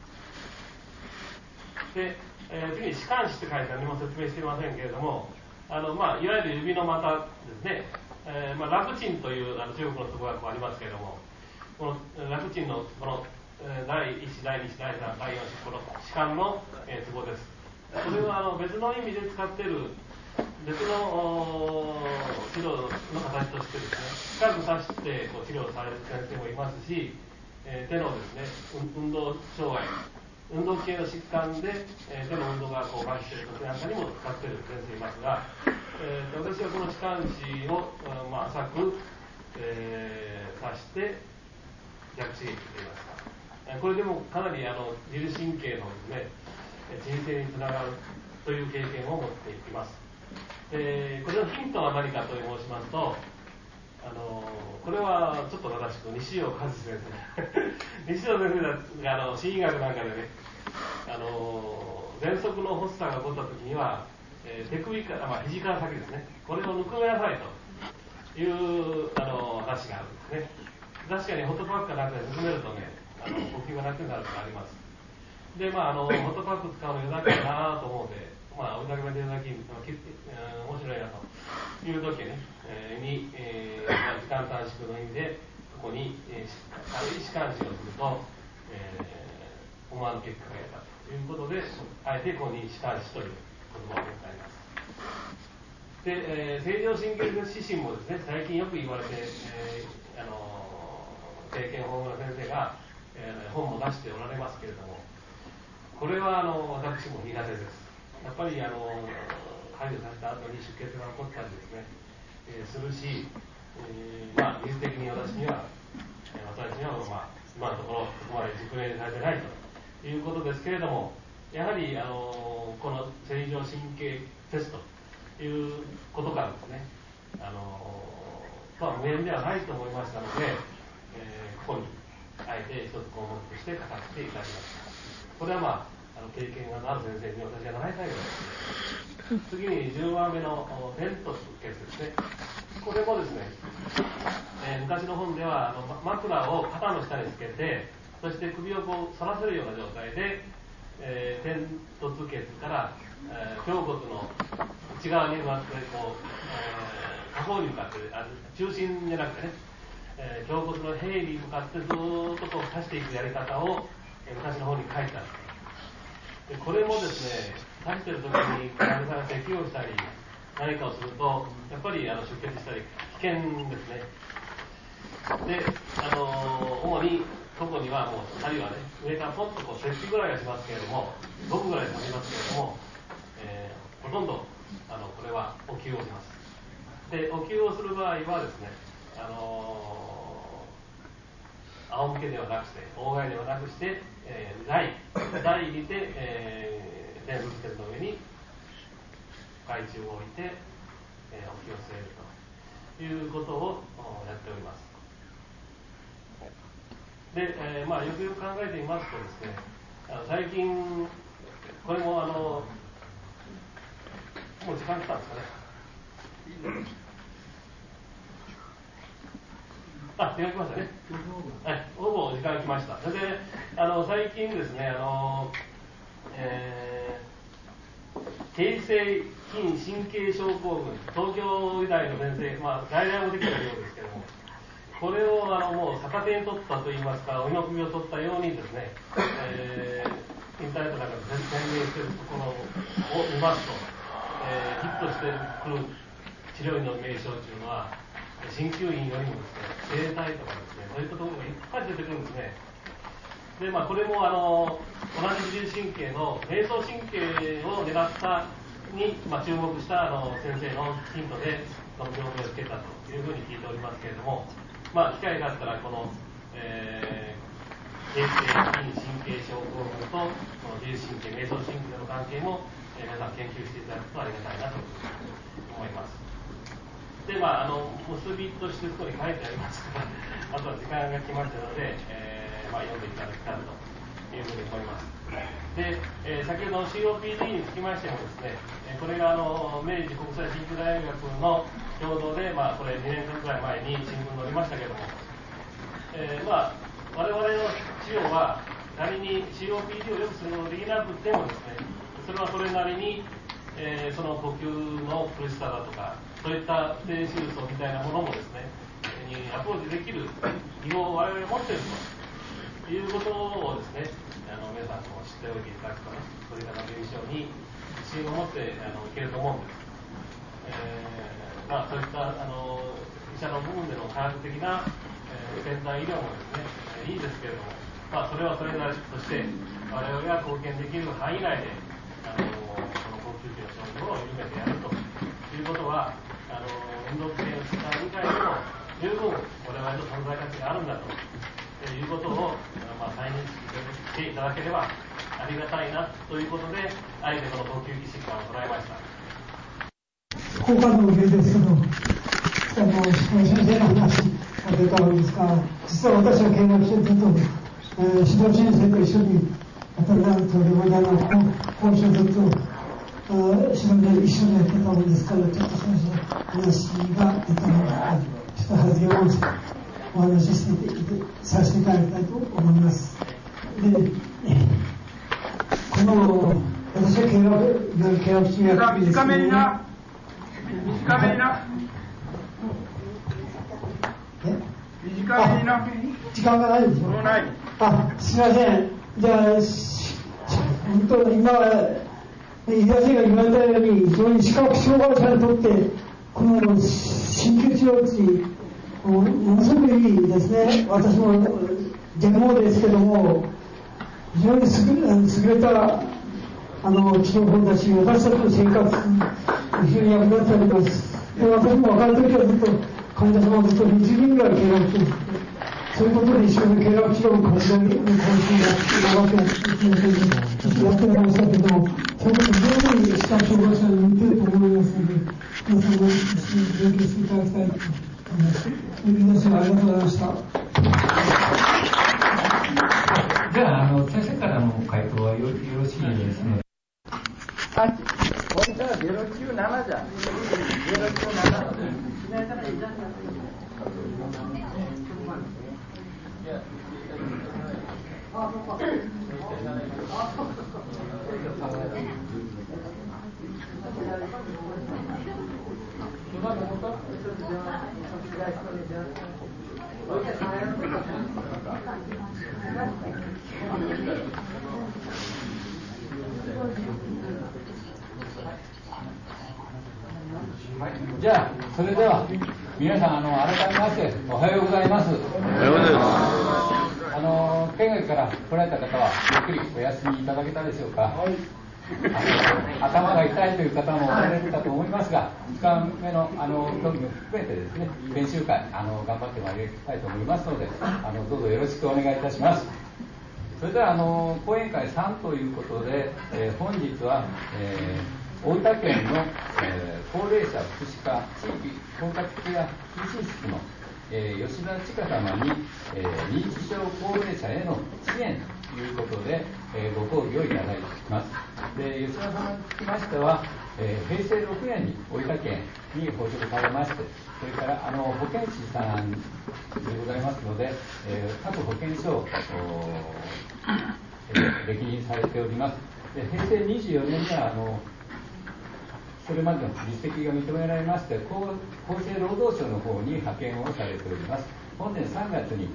で、次に弛緩詞って書いて何も説明していませんけれども、いわゆる指の股ですね、ラクチンという中国のツボがありますけれども、このラクチンのこの第1、第2、第3、第4、この弛緩のツボです。これは別の意味で使っている別の治療の形としてですね、深く刺して治療される先生もいますし、手のですね、運動障害、運動系の疾患で、手の運動が麻痺している時なんかにも使っている先生いますが、私はこの弛緩詞を、浅く、刺して逆刺激といいますか、これでもかなり自律神経のですね、鎮静につながるという経験を持っています。これのヒントは何かと申しますと、 これはちょっと正しく西尾和先生西尾先生が心理学なんかでね、喘息の発作が起こった時には、手首から、肘から先ですね、これをぬくめなさいという話があるんですね。確かにホットパックかなんかでぬくめるとね、呼吸がなくなることがあります。で、ホットパック使うの余だけだなと思うので、追いかけまでいただき、面白いなという時ね、時間短縮の意味で、ここに、軽い弛緩止をすると、思わぬ結果が得たということで、あえてここに弛緩止という言葉を使います。で、正常神経指針もですね、最近よく言われて、経験豊富な先生が、本も出しておられますけれども、これは私も苦手です。やっぱり解除させた後に出血が起こったりですね、するし、技術的に私には、今のところそこまで熟練されてないということですけれども、やはりこの正常神経テストということからですね、無縁ではないと思いましたので、ここにあえて一つ項目として書かせていただきました。これは経験がある先生に私が習いたいようです。次に10番目のテントスケースですね。これもですね、昔の本では枕を肩の下につけて、そして首をこう反らせるような状態で、天突血から、胸骨の内側に向かってこう、下方に向かって中心じゃなくてね、胸骨の塀に向かってずっとこう刺していくやり方を、昔の本に書いてある。でこれもですね、刺してる時に患者さんが咳をしたり何かをするとやっぱり出血したり危険ですね。で、主にここにはもう針はね、上からポンとこう接地ぐらいはしますけれども、5分ぐらいになりますけれども、ほとんどこれはお灸をします。で、お灸をする場合はですね、仰向けではなくして、大替えではなくして、台にて、天仏鉄の上に懐中を置いて、お灸を据えるということをやっております。で、よくよく考えてみますとですね、最近、これももう時間来たんですかね。時間来ましたね。はい、ほぼ時間来ました。それで、最近ですね、形成筋神経症候群、東京医大の先生、外来もできたようですけども、これをもう逆手に取ったといいますか、追いの首を取ったようにですね、インターネットなんかで宣伝しているところを見ますと、ヒットしてくる治療院の名称というのは、鍼灸院よりもですね、整体とかですね、そういったところがいっぱい出てくるんですね。で、これも同じ自律神経の迷走神経を狙ったに、注目した先生のヒントでその病名をつけたというふうに聞いておりますけれども、機会があったらこの、形成筋神経症候群と自律神経、迷走神経の関係も、皆さん研究していただくとありがたいなと思います。で、結びとしてそこに書いてありますから、あとは時間が来ましたので、読んでいただきたいというふうに思います。で、先ほどの COPD につきましてもですね、これが明治国際鍼灸大学の共同で、これ2年間くらい前に新聞に載りましたけれども、我々の治療は仮に COPD を良くすることができなくてもですね、それはそれなりに、その呼吸の苦しさだとか、そういった低周層みたいなものもですね、にアプローチできる技法を我々持っているということをですね、皆さんも知っておいていただくとね、そういった臨床に自信を持っていけると思うんです。そういった医者の部分での科学的な、先端医療もですね、いいですけれども、それはそれなりとして我々が貢献できる範囲内でこの呼吸器の症状を緩めてやるということは、運動系の疾患以外でも十分我々の存在価値があるんだということを、再認識していただければありがたいなということで、あえてこの呼吸器疾患を捉えました。 他の例ですけど、 先生の話が出たんですが、実は私は見学してずっと、指導人生と一緒に当たり前とレモダの講師をずっと指導で一緒にやってたもんですから、ちょっとその話が出たので、ちょっと発言をお話しさせていただきたいと思います。で、この私は見学中やってるんですけど、短めにな。短めにな。時間がないんですよ。すみません。じゃあ、本当に今、飯田先生が言われたように、非常に視覚障害者にとって、この鍼灸治療師、ものすごくいいですね。私も逆もですけども、非常に優れた治療法だし、私たちの生活、非常に役立っております。で、私も若い時はずっと患者様をずっと20人ぐらい見学して、そういうことで一緒に見学治療を今週やってましたけども、そういうこと非常に視覚障害者に似てると思いますので、皆さんも一緒に勉強していただきたいと思います。皆さんありがとうございました。 じゃあ、先生からの回答はよろしいですね。 はい、本当は097じゃん。097。 はい、じゃあ、それでは皆さん改めましておはようございます。おはようございます。県外から来られた方はゆっくりお休みいただけたでしょうか。はい、頭が痛いという方もおられるかと思いますが、2日目の競技も含めてですね、練習会頑張ってまいりたいと思いますので、どうぞよろしくお願いいたします。それでは講演会3ということで、本日は、大分県の、高齢者福祉課地域包括ケア推進室の、吉田千佳様に、認知症高齢者への支援ということで、ご講義をいただきます。で、吉田様につきましては、平成6年に大分県に報告されまして、それから保健師さんでございますので、各保健所を歴任されております。で、平成24年にはそれまでの実績が認められまして、厚生労働省の方に派遣をされております。本年4月に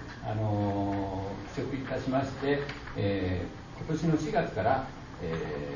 帰職いたしまして、今年の4月から、